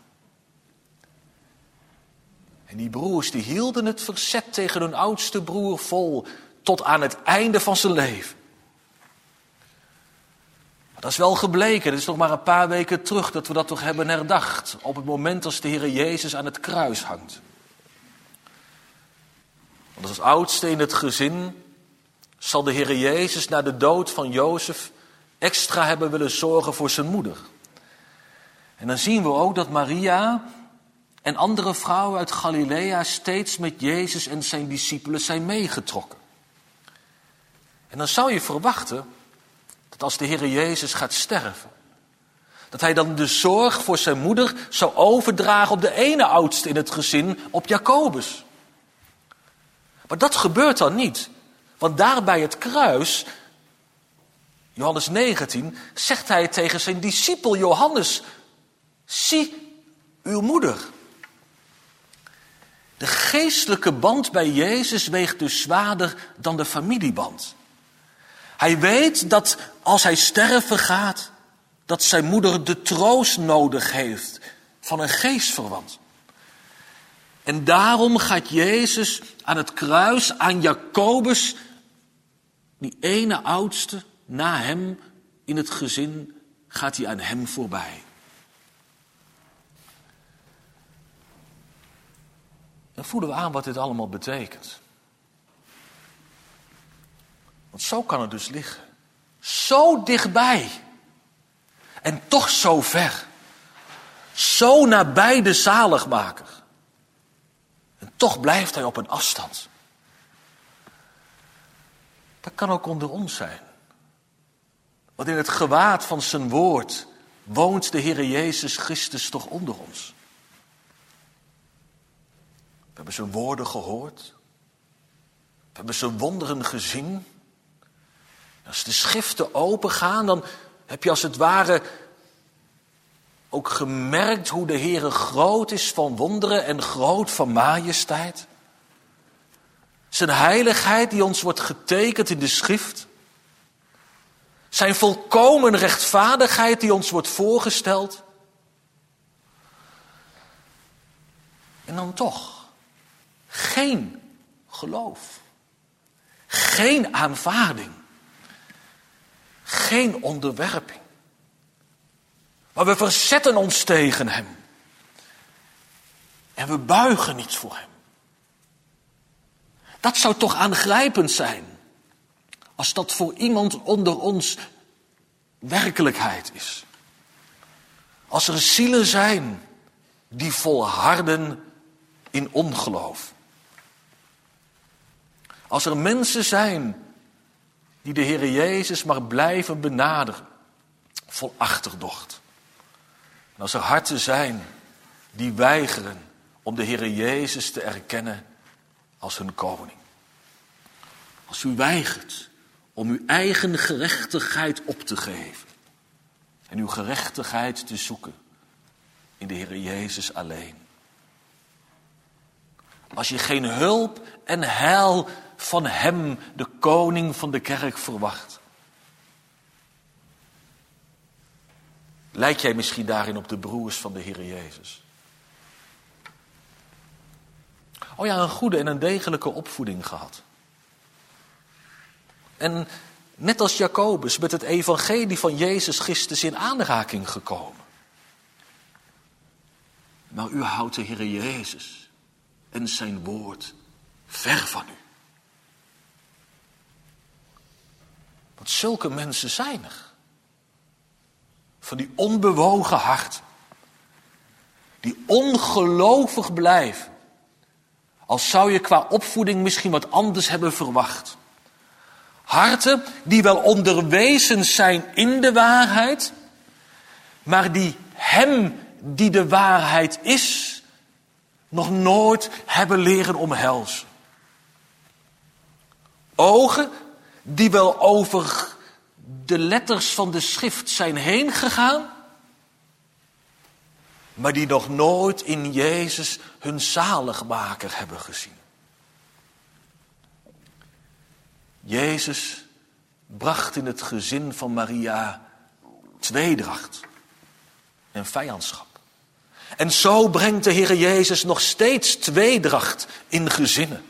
En die broers die hielden het verzet tegen hun oudste broer vol tot aan het einde van zijn leven. Maar dat is wel gebleken, het is nog maar een paar weken terug dat we dat toch hebben herdacht. Op het moment als de Heer Jezus aan het kruis hangt. Want als oudste in het gezin zal de Heer Jezus na de dood van Jozef extra hebben willen zorgen voor zijn moeder. En dan zien we ook dat Maria en andere vrouwen uit Galilea steeds met Jezus en zijn discipelen zijn meegetrokken. En dan zou je verwachten dat als de Heer Jezus gaat sterven, dat hij dan de zorg voor zijn moeder zou overdragen op de ene oudste in het gezin, op Jacobus. Maar dat gebeurt dan niet. Want daar bij het kruis, Johannes 19, zegt hij tegen zijn discipel Johannes: zie uw moeder. De geestelijke band bij Jezus weegt dus zwaarder dan de familieband. Hij weet dat als hij sterven gaat, dat zijn moeder de troost nodig heeft van een geestverwant. En daarom gaat Jezus aan het kruis, aan Jacobus, die ene oudste, na hem in het gezin, gaat hij aan hem voorbij. Dan voelen we aan wat dit allemaal betekent. Want zo kan het dus liggen. Zo dichtbij. En toch zo ver. Zo nabij de zaligmaker. En toch blijft hij op een afstand. Dat kan ook onder ons zijn. Want in het gewaad van zijn woord woont de Heer Jezus Christus toch onder ons. We hebben zijn woorden gehoord. We hebben zijn wonderen gezien. Als de schriften opengaan, dan heb je als het ware ook gemerkt hoe de Heere groot is van wonderen en groot van majesteit. Zijn heiligheid die ons wordt getekend in de schrift. Zijn volkomen rechtvaardigheid die ons wordt voorgesteld. En dan toch geen geloof. Geen aanvaarding. Geen onderwerping. Maar we verzetten ons tegen hem. En we buigen niet voor hem. Dat zou toch aangrijpend zijn. Als dat voor iemand onder ons werkelijkheid is. Als er zielen zijn die volharden in ongeloof. Als er mensen zijn die de Heer Jezus maar blijven benaderen, vol achterdocht. En als er harten zijn die weigeren om de Heer Jezus te erkennen als hun koning. Als u weigert om uw eigen gerechtigheid op te geven en uw gerechtigheid te zoeken in de Heer Jezus alleen. Als je geen hulp en heil van hem, de koning van de kerk, verwacht. Lijk jij misschien daarin op de broers van de Heer Jezus? Oh ja, een goede en een degelijke opvoeding gehad. En net als Jacobus met het evangelie van Jezus Christus in aanraking gekomen. Maar u houdt de Heer Jezus en zijn woord ver van u. Want zulke mensen zijn er. Van die onbewogen hart. Die ongelovig blijven. Als zou je qua opvoeding misschien wat anders hebben verwacht. Harten die wel onderwezen zijn in de waarheid. Maar die hem die de waarheid is, nog nooit hebben leren omhelzen. Ogen die wel over de letters van de schrift zijn heen gegaan, maar die nog nooit in Jezus hun zaligmaker hebben gezien. Jezus bracht in het gezin van Maria tweedracht en vijandschap. En zo brengt de Heer Jezus nog steeds tweedracht in gezinnen.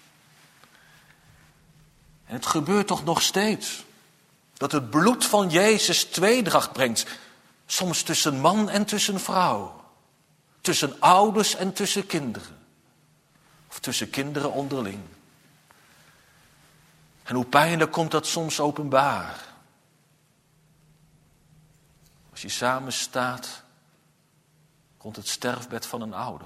En het gebeurt toch nog steeds dat het bloed van Jezus tweedracht brengt. Soms tussen man en tussen vrouw. Tussen ouders en tussen kinderen. Of tussen kinderen onderling. En hoe pijnlijk komt dat soms openbaar. Als je samen staat rond het sterfbed van een ouder.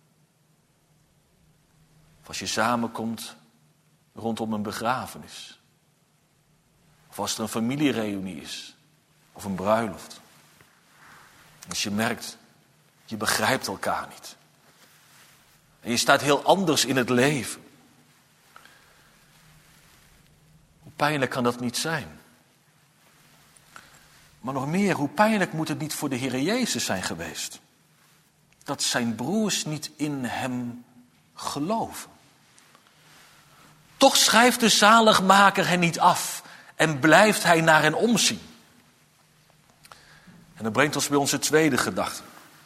Of als je samenkomt rondom een begrafenis. Of als er een familiereunie is. Of een bruiloft. Als je merkt, je begrijpt elkaar niet. En je staat heel anders in het leven. Hoe pijnlijk kan dat niet zijn? Maar nog meer, hoe pijnlijk moet het niet voor de Heer Jezus zijn geweest? Dat zijn broers niet in hem geloven. Toch schrijft de zaligmaker hen niet af en blijft hij naar hen omzien. En dat brengt ons bij onze tweede gedachte.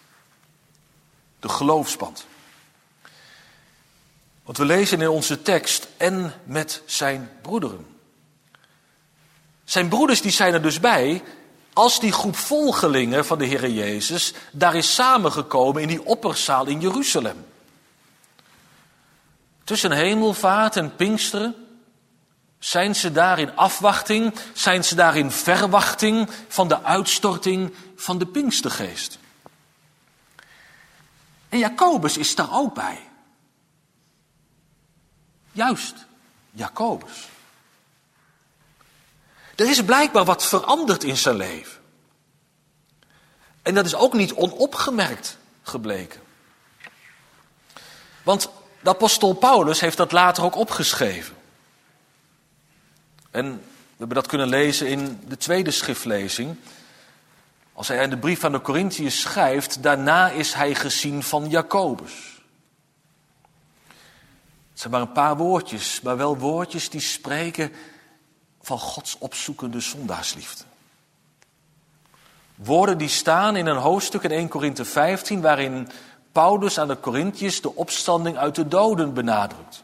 De geloofsband. Want we lezen in onze tekst en met zijn broederen. Zijn broeders die zijn er dus bij als die groep volgelingen van de Heer Jezus daar is samengekomen in die opperzaal in Jeruzalem. Tussen hemelvaart en Pinksteren zijn ze daar in afwachting, zijn ze daar in verwachting van de uitstorting van de Pinkstergeest. En Jacobus is daar ook bij. Juist, Jacobus. Er is blijkbaar wat veranderd in zijn leven. En dat is ook niet onopgemerkt gebleken. Want de apostel Paulus heeft dat later ook opgeschreven. En we hebben dat kunnen lezen in de tweede schriftlezing. Als hij in de brief aan de Korintiërs schrijft, daarna is hij gezien van Jacobus. Het zijn maar een paar woordjes, maar wel woordjes die spreken van Gods opzoekende zondaarsliefde. Woorden die staan in een hoofdstuk in 1 Korinthe 15... waarin Paulus aan de Korintiërs de opstanding uit de doden benadrukt.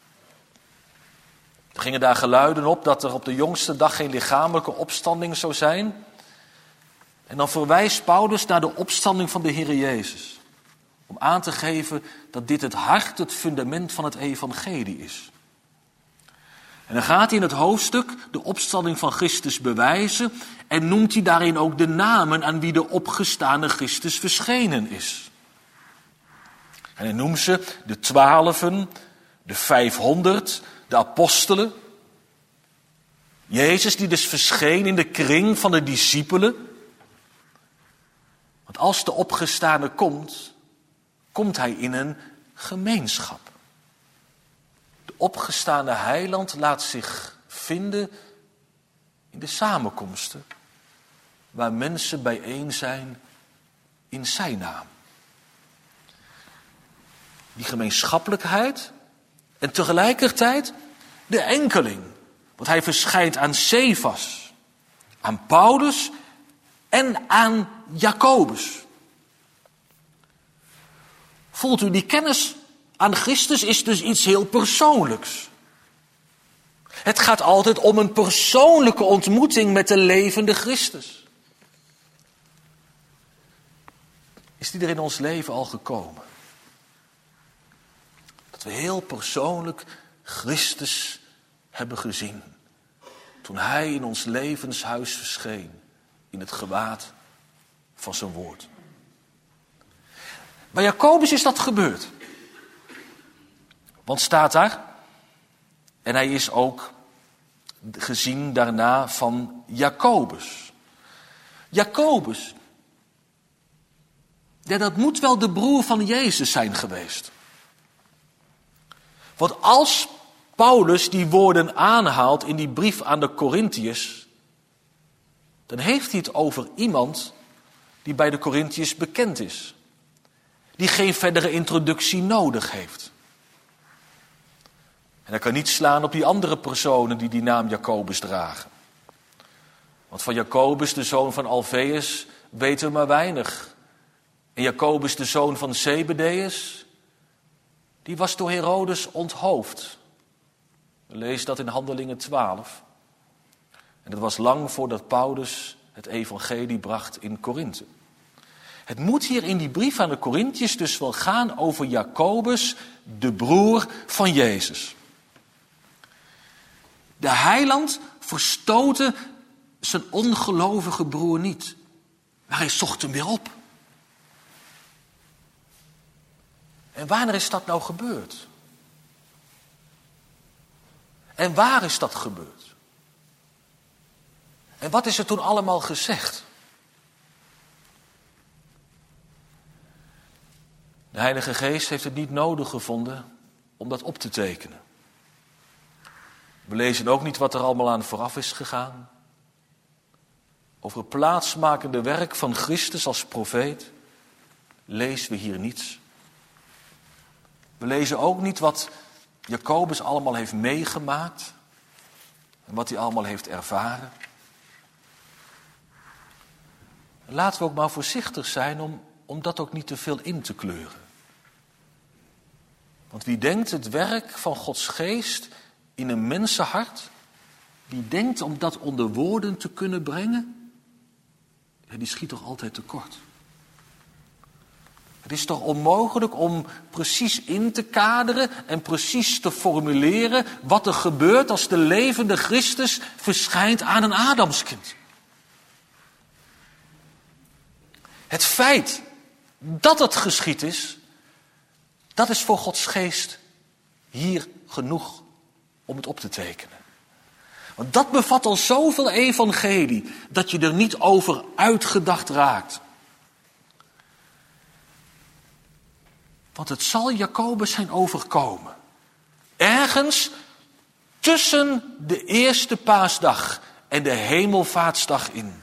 Er gingen daar geluiden op dat er op de jongste dag geen lichamelijke opstanding zou zijn. En dan verwijst Paulus naar de opstanding van de Heer Jezus. Om aan te geven dat dit het hart, het fundament van het evangelie is. En dan gaat hij in het hoofdstuk de opstanding van Christus bewijzen en noemt hij daarin ook de namen aan wie de opgestane Christus verschenen is. En hij noemt ze de 12, de 500, de apostelen. Jezus die dus verscheen in de kring van de discipelen. Want als de opgestane komt, komt hij in een gemeenschap. De opgestane heiland laat zich vinden in de samenkomsten waar mensen bijeen zijn in zijn naam. Die gemeenschappelijkheid en tegelijkertijd de enkeling. Want hij verschijnt aan Cefas, aan Paulus en aan Jacobus. Voelt u, die kennis aan Christus is dus iets heel persoonlijks. Het gaat altijd om een persoonlijke ontmoeting met de levende Christus. Is die er in ons leven al gekomen? Dat we heel persoonlijk Christus hebben gezien. Toen hij in ons levenshuis verscheen. In het gewaad van zijn woord. Bij Jacobus is dat gebeurd. Want staat daar. En hij is ook gezien daarna van Jacobus. Jacobus. Ja, dat moet wel de broer van Jezus zijn geweest. Want als Paulus die woorden aanhaalt in die brief aan de Korintiërs, dan heeft hij het over iemand die bij de Korintiërs bekend is. Die geen verdere introductie nodig heeft. En hij kan niet slaan op die andere personen die die naam Jacobus dragen. Want van Jacobus, de zoon van Alfeus, weten we maar weinig. En Jacobus, de zoon van Zebedeus, die was door Herodes onthoofd. We lezen dat in Handelingen 12. En dat was lang voordat Paulus het evangelie bracht in Korinthe. Het moet hier in die brief aan de Korinthiërs dus wel gaan over Jacobus, de broer van Jezus. De heiland verstootte zijn ongelovige broer niet, maar hij zocht hem weer op. En wanneer is dat nou gebeurd? En waar is dat gebeurd? En wat is er toen allemaal gezegd? De Heilige Geest heeft het niet nodig gevonden om dat op te tekenen. We lezen ook niet wat er allemaal aan vooraf is gegaan. Over het plaatsmakende werk van Christus als profeet lezen we hier niets. We lezen ook niet wat Jacobus allemaal heeft meegemaakt en wat hij allemaal heeft ervaren. Laten we ook maar voorzichtig zijn om dat ook niet te veel in te kleuren. Want wie denkt het werk van Gods geest in een mensenhart, die denkt om dat onder woorden te kunnen brengen, die schiet toch altijd tekort. Het is toch onmogelijk om precies in te kaderen en precies te formuleren wat er gebeurt als de levende Christus verschijnt aan een Adamskind. Het feit dat het geschied is, dat is voor Gods geest hier genoeg om het op te tekenen. Want dat bevat al zoveel evangelie, dat je er niet over uitgedacht raakt. Want het zal Jacobus zijn overkomen. Ergens tussen de eerste paasdag en de hemelvaartsdag in.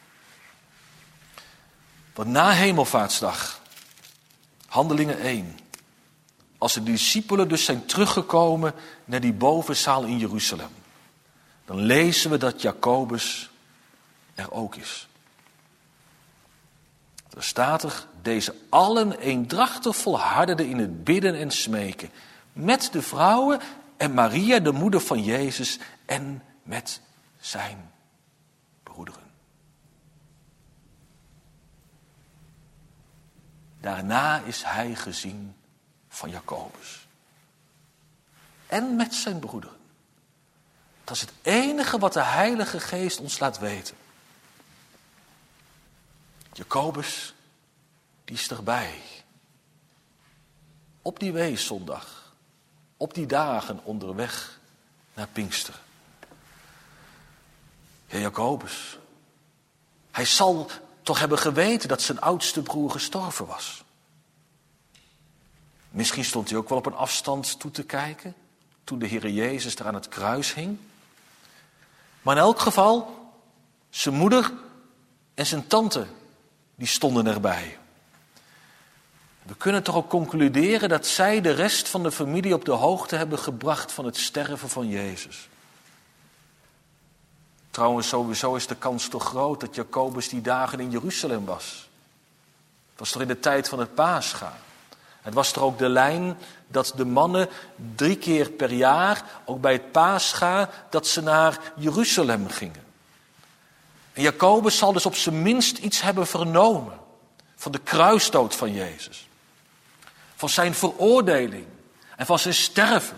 Want na hemelvaartsdag, Handelingen 1, als de discipelen dus zijn teruggekomen naar die bovenzaal in Jeruzalem, dan lezen we dat Jacobus er ook is. Er staat er, deze allen eendrachtig volharden in het bidden en smeken, met de vrouwen en Maria, de moeder van Jezus, en met zijn broederen. Daarna is hij gezien van Jacobus. En met zijn broederen. Dat is het enige wat de Heilige Geest ons laat weten. Jacobus, die is erbij. Op die weeszondag. Op die dagen onderweg naar Pinksteren. Ja, Jacobus. Hij zal toch hebben geweten dat zijn oudste broer gestorven was. Misschien stond hij ook wel op een afstand toe te kijken, toen de Heer Jezus er aan het kruis hing. Maar in elk geval, zijn moeder en zijn tante, die stonden erbij. We kunnen toch ook concluderen dat zij de rest van de familie op de hoogte hebben gebracht van het sterven van Jezus. Trouwens, sowieso is de kans toch groot dat Jacobus die dagen in Jeruzalem was. Het was toch in de tijd van het Pascha. Het was toch ook de lijn dat de mannen 3 keer per jaar, ook bij het Pascha, dat ze naar Jeruzalem gingen. En Jacobus zal dus op zijn minst iets hebben vernomen van de kruisdood van Jezus. Van zijn veroordeling en van zijn sterven.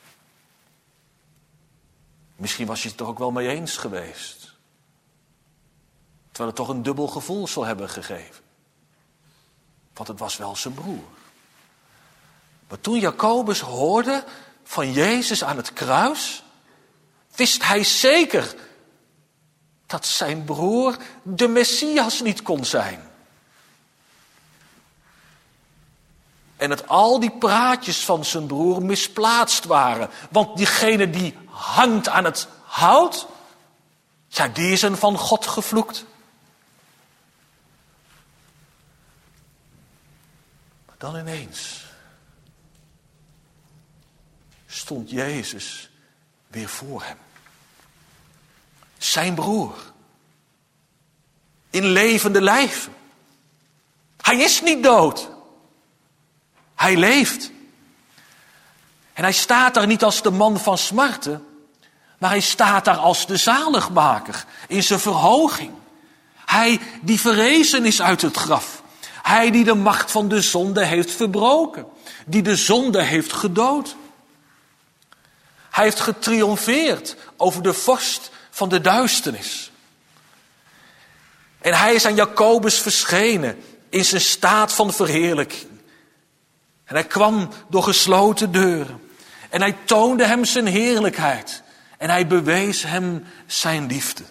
Misschien was je het er ook wel mee eens geweest. Terwijl het toch een dubbel gevoel zal hebben gegeven. Want het was wel zijn broer. Maar toen Jacobus hoorde van Jezus aan het kruis, wist hij zeker dat zijn broer de Messias niet kon zijn. En dat al die praatjes van zijn broer misplaatst waren. Want diegene die hangt aan het hout, ja, die is een van God gevloekt. Maar dan ineens stond Jezus weer voor hem. Zijn broer. In levende lijven. Hij is niet dood. Hij leeft. En hij staat daar niet als de man van smarten, maar hij staat daar als de zaligmaker in zijn verhoging. Hij die verrezen is uit het graf. Hij die de macht van de zonde heeft verbroken. Die de zonde heeft gedood. Hij heeft getriomfeerd over de vorst van de duisternis. En hij is aan Jacobus verschenen in zijn staat van verheerlijking. En hij kwam door gesloten deuren. En hij toonde hem zijn heerlijkheid. En hij bewees hem zijn liefde.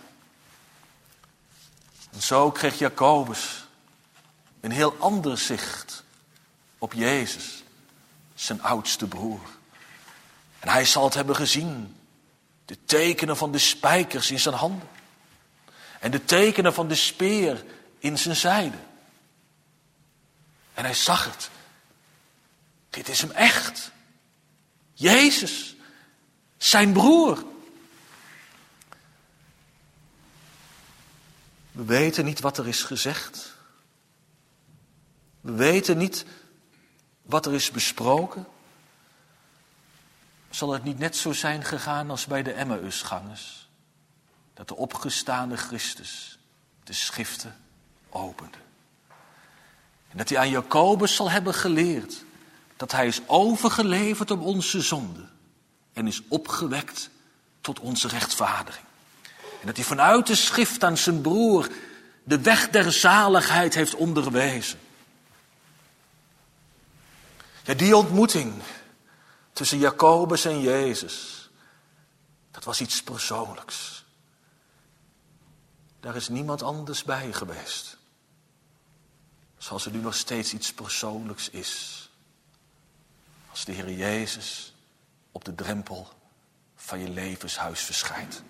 En zo kreeg Jacobus een heel ander zicht op Jezus, zijn oudste broer. En hij zal het hebben gezien. De tekenen van de spijkers in zijn handen. En de tekenen van de speer in zijn zijde. En hij zag het. Dit is hem echt. Jezus, zijn broer. We weten niet wat er is gezegd. We weten niet wat er is besproken. Zal het niet net zo zijn gegaan als bij de Emmausgangers? Dat de opgestane Christus de schriften opende. En dat hij aan Jacobus zal hebben geleerd dat hij is overgeleverd op onze zonde en is opgewekt tot onze rechtvaardiging. En dat hij vanuit de schrift aan zijn broer de weg der zaligheid heeft onderwezen. Ja, die ontmoeting tussen Jacobus en Jezus, dat was iets persoonlijks. Daar is niemand anders bij geweest. Zoals er nu nog steeds iets persoonlijks is. Als de Heer Jezus op de drempel van je levenshuis verschijnt.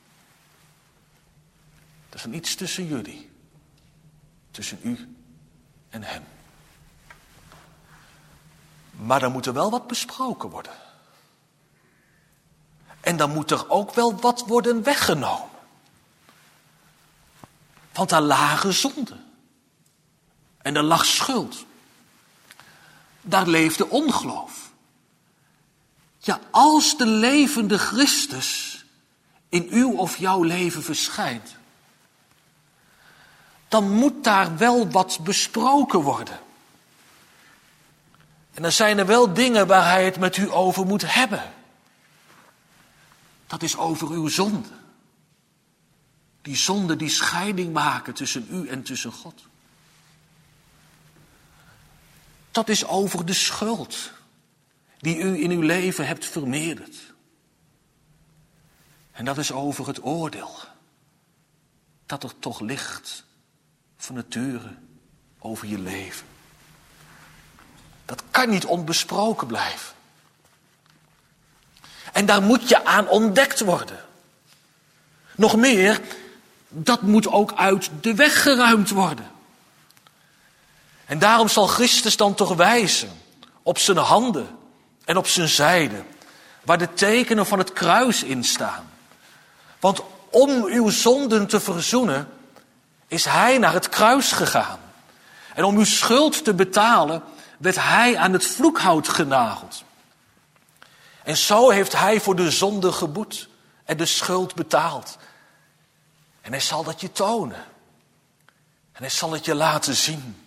Er is dan iets tussen jullie. Tussen u en hem. Maar dan moet er wel wat besproken worden. En dan moet er ook wel wat worden weggenomen. Want daar lagen zonden. En er lag schuld. Daar leefde ongeloof. Ja, als de levende Christus in uw of jouw leven verschijnt, dan moet daar wel wat besproken worden. En dan zijn er wel dingen waar hij het met u over moet hebben. Dat is over uw zonde. Die zonde die scheiding maken tussen u en tussen God. Dat is over de schuld die u in uw leven hebt vermeerderd. En dat is over het oordeel dat er toch ligt van nature over je leven. Dat kan niet onbesproken blijven. En daar moet je aan ontdekt worden. Nog meer, dat moet ook uit de weg geruimd worden. En daarom zal Christus dan toch wijzen op zijn handen en op zijn zijde, waar de tekenen van het kruis in staan. Want om uw zonden te verzoenen, is hij naar het kruis gegaan. En om uw schuld te betalen, werd hij aan het vloekhout genageld. En zo heeft hij voor de zonde geboet en de schuld betaald. En hij zal dat je tonen. En hij zal het je laten zien.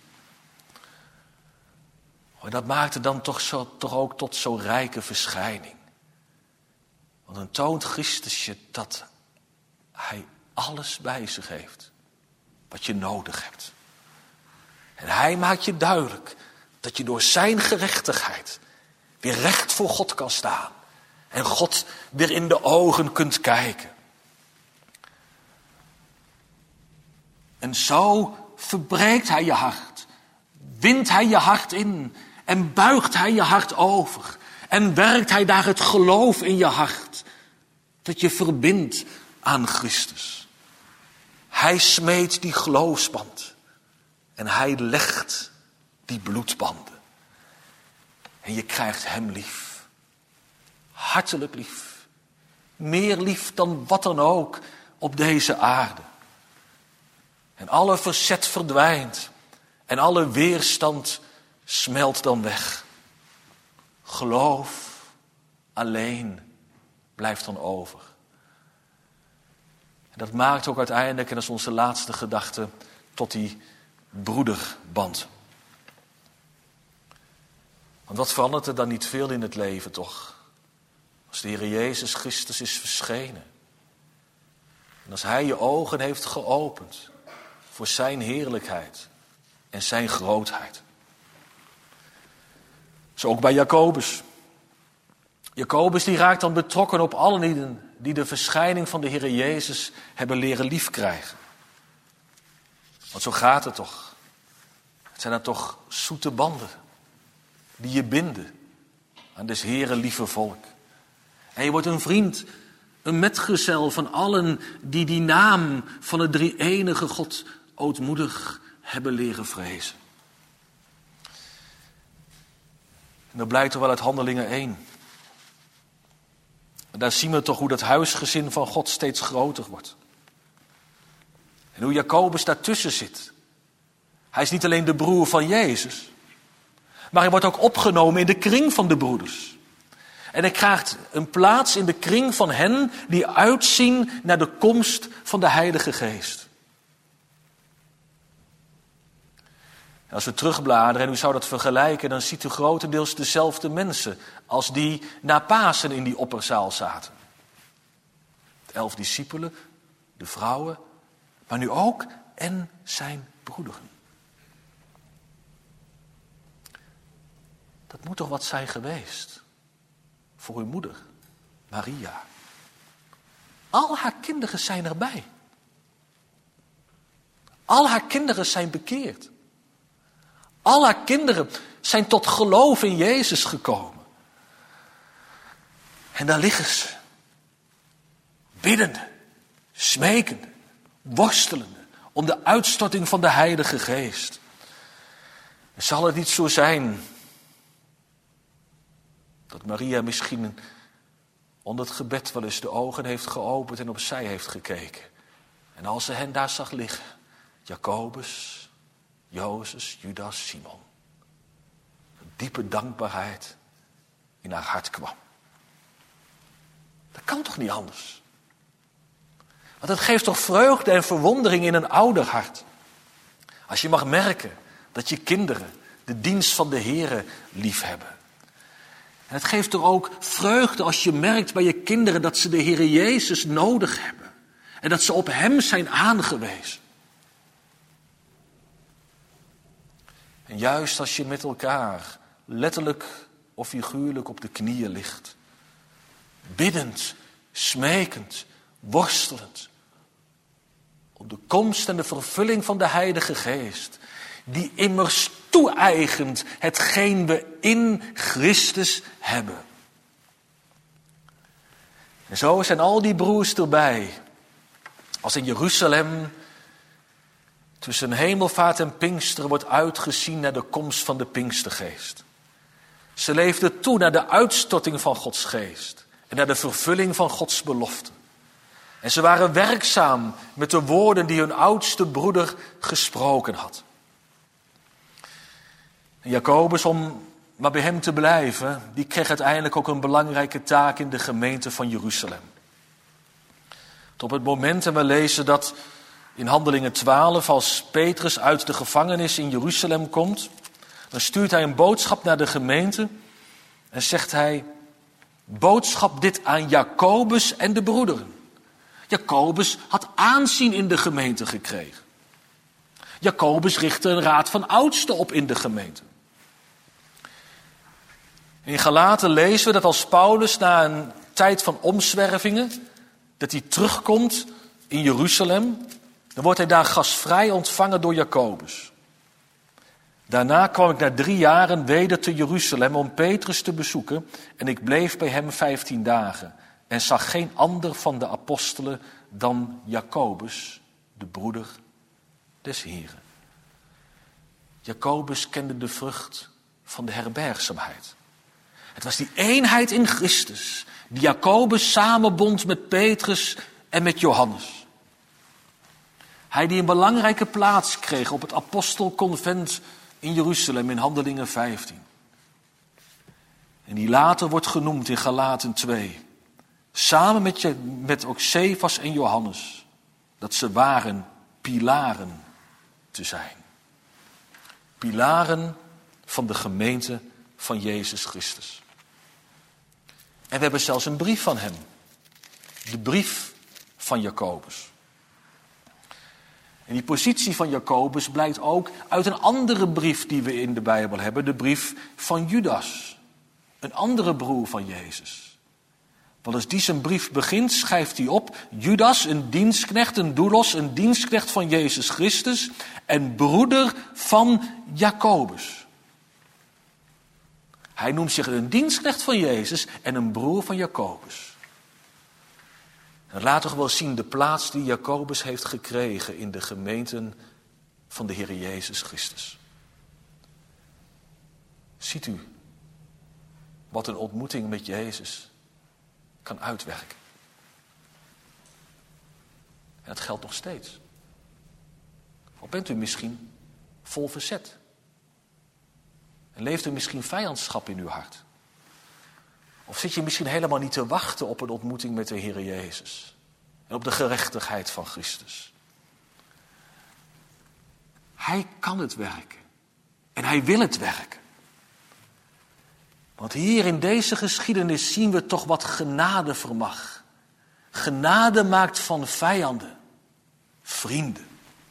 En dat maakte dan toch ook tot zo'n rijke verschijning. Want dan toont Christus je dat hij alles bij zich heeft wat je nodig hebt. En hij maakt je duidelijk dat je door zijn gerechtigheid weer recht voor God kan staan. En God weer in de ogen kunt kijken. En zo verbreekt hij je hart. Wint hij je hart in. En buigt hij je hart over. En werkt hij daar het geloof in je hart. Dat je verbindt aan Christus. Hij smeet die geloofsband. En hij legt die bloedbanden. En je krijgt hem lief. Hartelijk lief. Meer lief dan wat dan ook op deze aarde. En alle verzet verdwijnt. En alle weerstand smelt dan weg. Geloof alleen blijft dan over. En dat maakt ook uiteindelijk, en dat is onze laatste gedachte, tot die broederband. Want wat verandert er dan niet veel in het leven toch? Als de Heer Jezus Christus is verschenen. En als Hij je ogen heeft geopend voor zijn heerlijkheid en zijn grootheid. Zo ook bij Jacobus. Jacobus die raakt dan betrokken op allen die de verschijning van de Heer Jezus hebben leren liefkrijgen. Want zo gaat het toch. Het zijn dan toch zoete banden die je binden aan des Heeren lieve volk. En je wordt een vriend, een metgezel van allen die die naam van de drie-enige God ootmoedig hebben leren vrezen. En dat blijkt toch wel uit Handelingen 1. En daar zien we toch hoe dat huisgezin van God steeds groter wordt. En hoe Jacobus daartussen zit. Hij is niet alleen de broer van Jezus, maar hij wordt ook opgenomen in de kring van de broeders. En hij krijgt een plaats in de kring van hen die uitzien naar de komst van de Heilige Geest. En als we terugbladeren en hoe zou dat vergelijken, dan ziet u grotendeels dezelfde mensen als die na Pasen in die opperzaal zaten. De 11 discipelen, de vrouwen, maar nu ook en zijn broederen. Dat moet toch wat zijn geweest voor uw moeder, Maria. Al haar kinderen zijn erbij. Al haar kinderen zijn bekeerd. Al haar kinderen zijn tot geloof in Jezus gekomen. En daar liggen ze. Biddende, smekende, worstelende om de uitstorting van de Heilige Geest. En zal het niet zo zijn dat Maria misschien onder het gebed wel eens de ogen heeft geopend en opzij heeft gekeken. En als ze hen daar zag liggen, Jacobus, Jozef, Judas, Simon. Een diepe dankbaarheid in haar hart kwam. Dat kan toch niet anders? Want het geeft toch vreugde en verwondering in een ouder hart. Als je mag merken dat je kinderen de dienst van de Heere liefhebben. En het geeft toch ook vreugde als je merkt bij je kinderen dat ze de Heere Jezus nodig hebben. En dat ze op Hem zijn aangewezen. En juist als je met elkaar letterlijk of figuurlijk op de knieën ligt. Biddend, smekend, worstelend. Op de komst en de vervulling van de Heilige Geest. Die immers toe-eigent hetgeen we in Christus hebben. En zo zijn al die broers erbij. Als in Jeruzalem tussen hemelvaart en Pinksteren wordt uitgezien naar de komst van de Pinkstergeest. Ze leefden toe naar de uitstorting van Gods geest en naar de vervulling van Gods belofte. En ze waren werkzaam met de woorden die hun oudste broeder gesproken had. En Jacobus, om maar bij hem te blijven, die kreeg uiteindelijk ook een belangrijke taak in de gemeente van Jeruzalem. Tot op het moment, en we lezen dat in Handelingen 12, als Petrus uit de gevangenis in Jeruzalem komt, dan stuurt hij een boodschap naar de gemeente en zegt hij: boodschap dit aan Jacobus en de broederen. Jacobus had aanzien in de gemeente gekregen. Jacobus richtte een raad van oudsten op in de gemeente. In Galaten lezen we dat als Paulus na een tijd van omzwervingen, dat hij terugkomt in Jeruzalem, dan wordt hij daar gastvrij ontvangen door Jacobus. Daarna kwam ik na 3 jaren weder te Jeruzalem om Petrus te bezoeken en ik bleef bij hem 15 dagen en zag geen ander van de apostelen dan Jacobus, de broeder des Heren. Jacobus kende de vrucht van de herbergzaamheid. Het was die eenheid in Christus die Jacobus samenbond met Petrus en met Johannes. Hij die een belangrijke plaats kreeg op het apostelconvent in Jeruzalem in Handelingen 15. En die later wordt genoemd in Galaten 2. Samen met ook Cefas en Johannes. Dat ze waren pilaren te zijn. Pilaren van de gemeente van Jezus Christus. En we hebben zelfs een brief van hem. De brief van Jacobus. En die positie van Jacobus blijkt ook uit een andere brief die we in de Bijbel hebben. De brief van Judas. Een andere broer van Jezus. Want als die zijn brief begint, schrijft hij op: Judas, een dienstknecht, een doulos, een dienstknecht van Jezus Christus en broeder van Jacobus. Hij noemt zich een dienstknecht van Jezus en een broer van Jacobus. En laat toch wel zien de plaats die Jacobus heeft gekregen in de gemeenten van de Heer Jezus Christus. Ziet u wat een ontmoeting met Jezus kan uitwerken. En dat geldt nog steeds. Of bent u misschien vol verzet? En leeft er misschien vijandschap in uw hart? Of zit je misschien helemaal niet te wachten op een ontmoeting met de Heer Jezus? En op de gerechtigheid van Christus? Hij kan het werken. En hij wil het werken. Want hier in deze geschiedenis zien we toch wat genade vermag. Genade maakt van vijanden vrienden.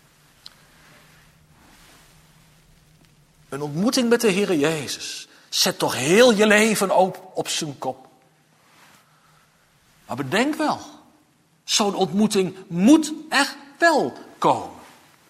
Een ontmoeting met de Heer Jezus zet toch heel je leven op zijn kop. Maar bedenk wel, zo'n ontmoeting moet er wel komen.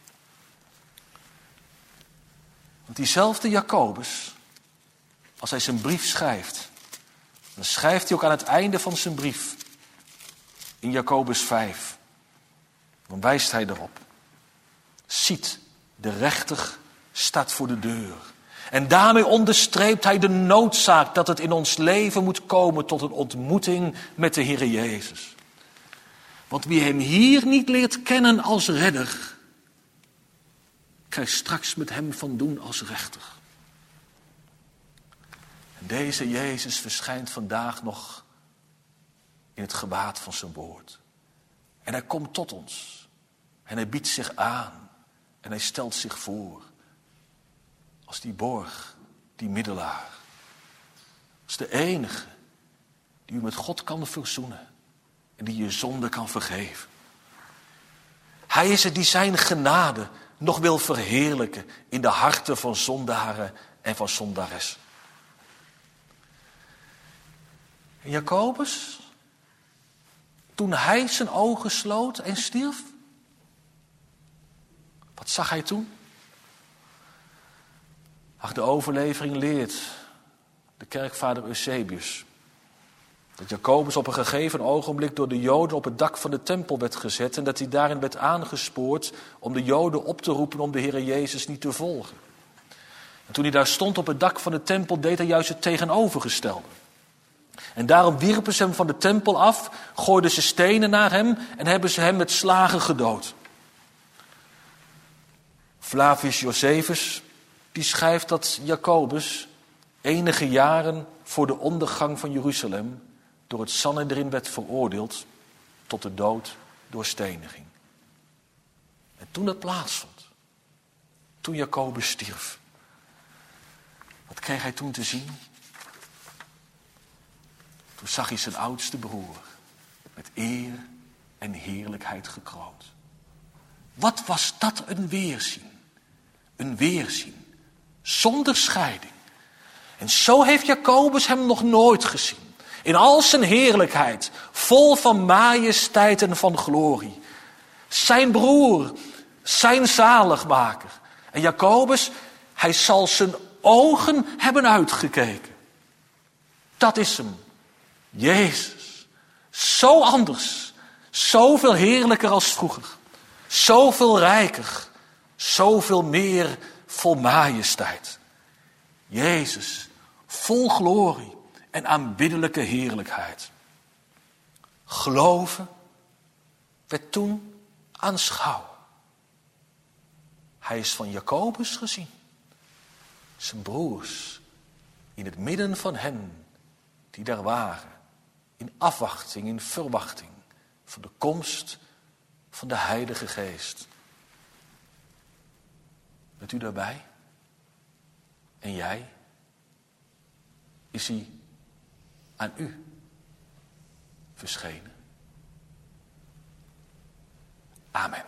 Want diezelfde Jacobus, als hij zijn brief schrijft, dan schrijft hij ook aan het einde van zijn brief, in Jacobus 5, dan wijst hij erop. Ziet, de rechter staat voor de deur. En daarmee onderstreept hij de noodzaak dat het in ons leven moet komen tot een ontmoeting met de Heer Jezus. Want wie hem hier niet leert kennen als redder, krijgt straks met hem van doen als rechter. En deze Jezus verschijnt vandaag nog in het gewaad van zijn woord. En hij komt tot ons. En hij biedt zich aan. En hij stelt zich voor. Als die borg, die middelaar. Als de enige die u met God kan verzoenen. En die je zonde kan vergeven. Hij is het die zijn genade nog wil verheerlijken in de harten van zondaren en van zondaressen. En Jacobus, toen hij zijn ogen sloot en stierf, wat zag hij toen? Ach, de overlevering leert, de kerkvader Eusebius, dat Jacobus op een gegeven ogenblik door de Joden op het dak van de tempel werd gezet en dat hij daarin werd aangespoord om de Joden op te roepen om de Heer Jezus niet te volgen. En toen hij daar stond op het dak van de tempel, deed hij juist het tegenovergestelde. En daarom wierpen ze hem van de tempel af, gooiden ze stenen naar hem en hebben ze hem met slagen gedood. Flavius Josephus, die schrijft dat Jacobus enige jaren voor de ondergang van Jeruzalem door het Sanhedrin werd veroordeeld tot de dood door steniging. En toen dat plaatsvond, toen Jacobus stierf, wat kreeg hij toen te zien? Toen zag hij zijn oudste broer met eer en heerlijkheid gekroond. Wat was dat een weerzien? Een weerzien, zonder scheiding. En zo heeft Jacobus hem nog nooit gezien. In al zijn heerlijkheid, vol van majesteit en van glorie. Zijn broer, zijn zaligmaker. En Jacobus, hij zal zijn ogen hebben uitgekeken. Dat is hem. Jezus. Zo anders. Zoveel heerlijker als vroeger. Zoveel rijker. Zoveel meer vol majesteit. Jezus, vol glorie en aanbiddelijke heerlijkheid. Geloven werd toen aanschouwen. Hij is van Jacobus gezien. Zijn broers in het midden van hen die daar waren. In afwachting, in verwachting van de komst van de Heilige Geest. Bent u daarbij? En jij? Is hij aan u verschenen? Amen.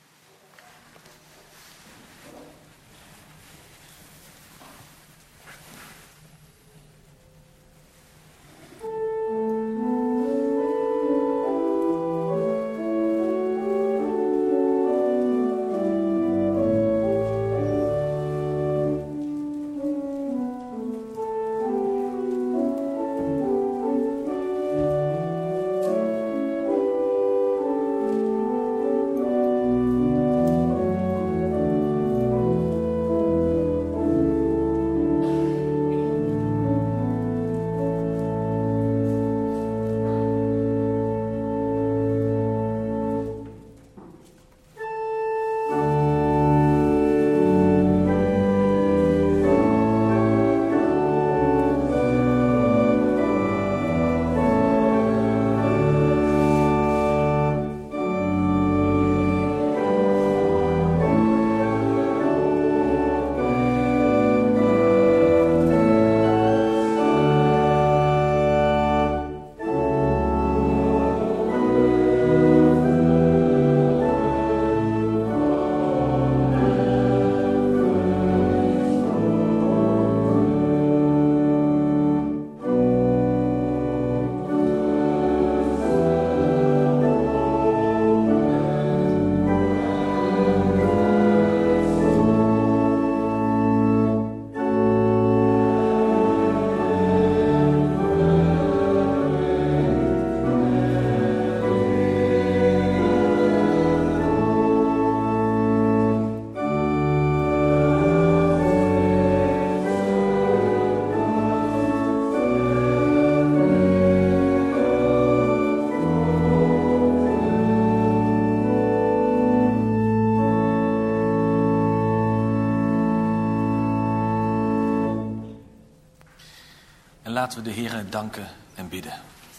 En laten we de Heer danken en bidden.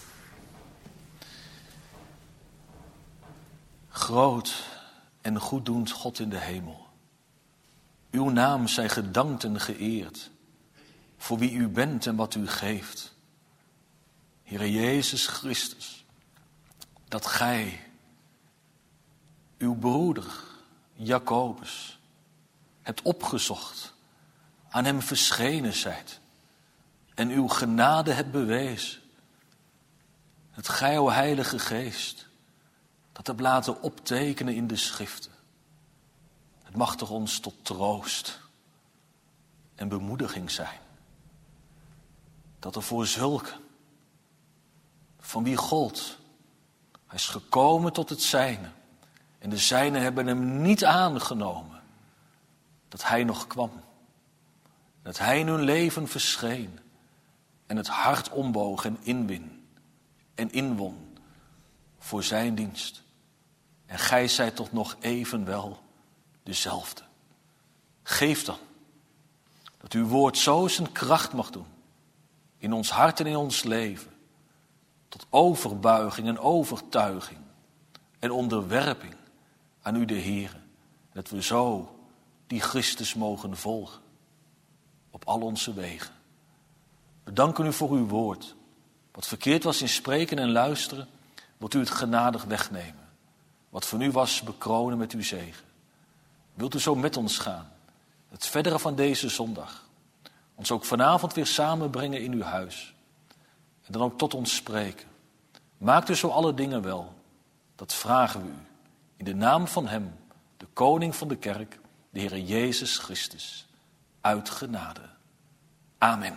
Groot en goeddoend God in de hemel. Uw naam zij gedankt en geëerd. Voor wie u bent en wat u geeft. Heere Jezus Christus. Dat gij, uw broeder Jacobus, hebt opgezocht. Aan hem verschenen zijt. En uw genade hebt bewezen. Het gij, o Heilige Geest, dat hebt laten optekenen in de schriften. Het mag toch ons tot troost en bemoediging zijn. Dat er voor zulken, van wie God, hij is gekomen tot het zijne. En de zijnen hebben hem niet aangenomen. Dat hij nog kwam. Dat hij in hun leven verscheen. En het hart omboog en inwon voor zijn dienst. En gij zijt toch nog evenwel dezelfde. Geef dan dat uw woord zo zijn kracht mag doen. In ons hart en in ons leven. Tot overbuiging en overtuiging. En onderwerping aan u de Heere. Dat we zo die Christus mogen volgen. Op al onze wegen. We danken u voor uw woord. Wat verkeerd was in spreken en luisteren, wilt u het genadig wegnemen. Wat voor u was, bekronen met uw zegen. Wilt u zo met ons gaan, het verdere van deze zondag. Ons ook vanavond weer samenbrengen in uw huis. En dan ook tot ons spreken. Maakt u zo alle dingen wel. Dat vragen we u. In de naam van hem, de koning van de kerk, de Heere Jezus Christus. Uit genade. Amen.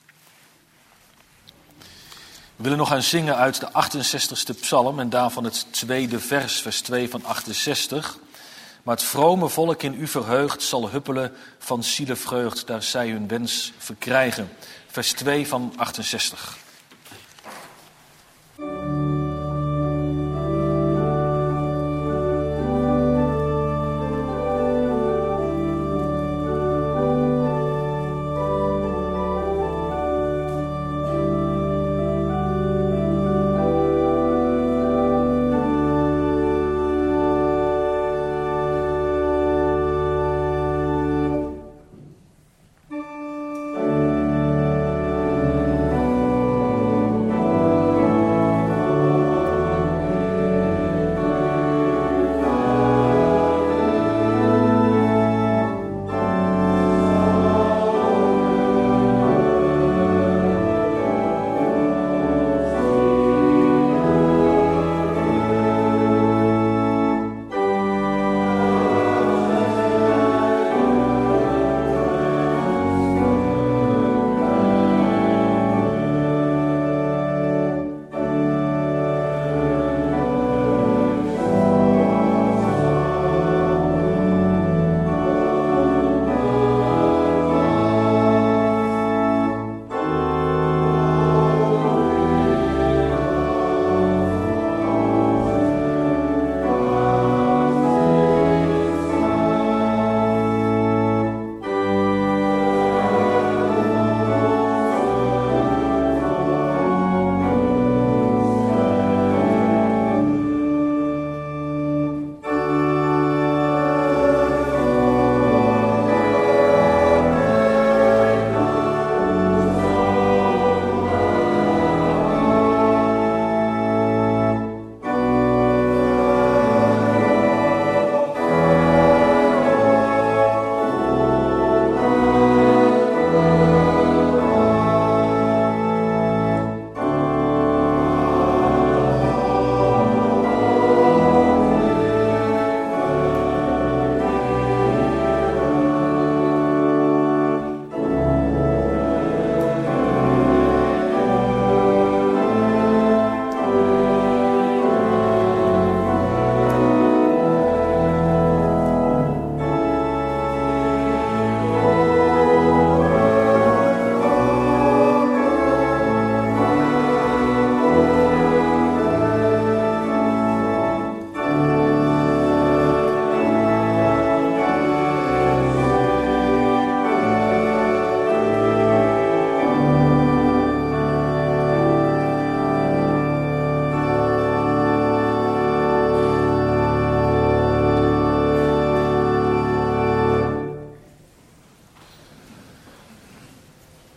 We willen nog gaan zingen uit de 68ste psalm en daarvan het tweede vers, vers 2 van 68. Maar het vrome volk in u verheugd zal huppelen van zielevreugd, daar zij hun wens verkrijgen. Vers 2 van 68.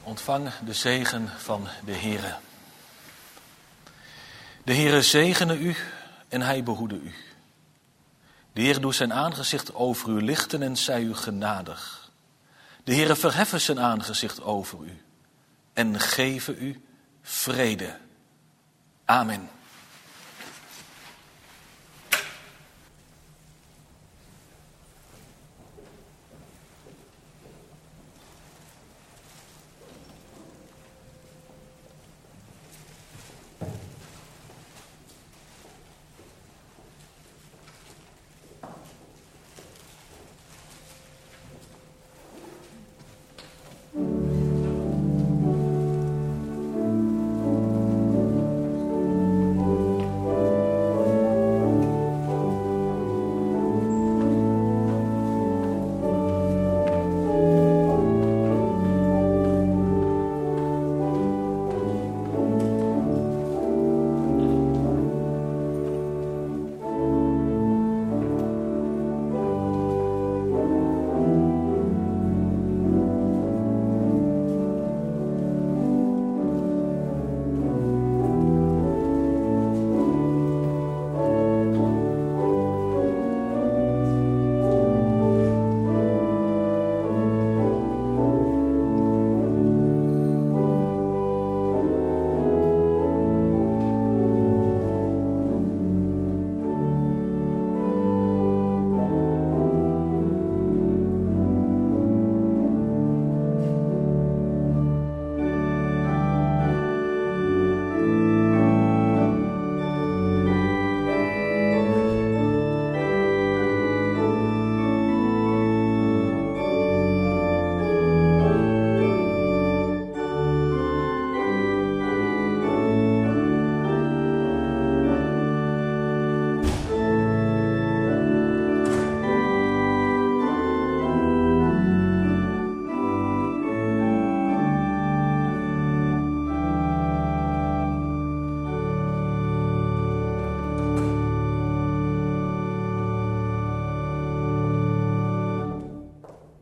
Ontvang de zegen van de Heere. De Heere zegene u en hij behoede u. De Heere doet zijn aangezicht over u lichten en zij u genadig. De Heere verheffen zijn aangezicht over u en geven u vrede. Amen.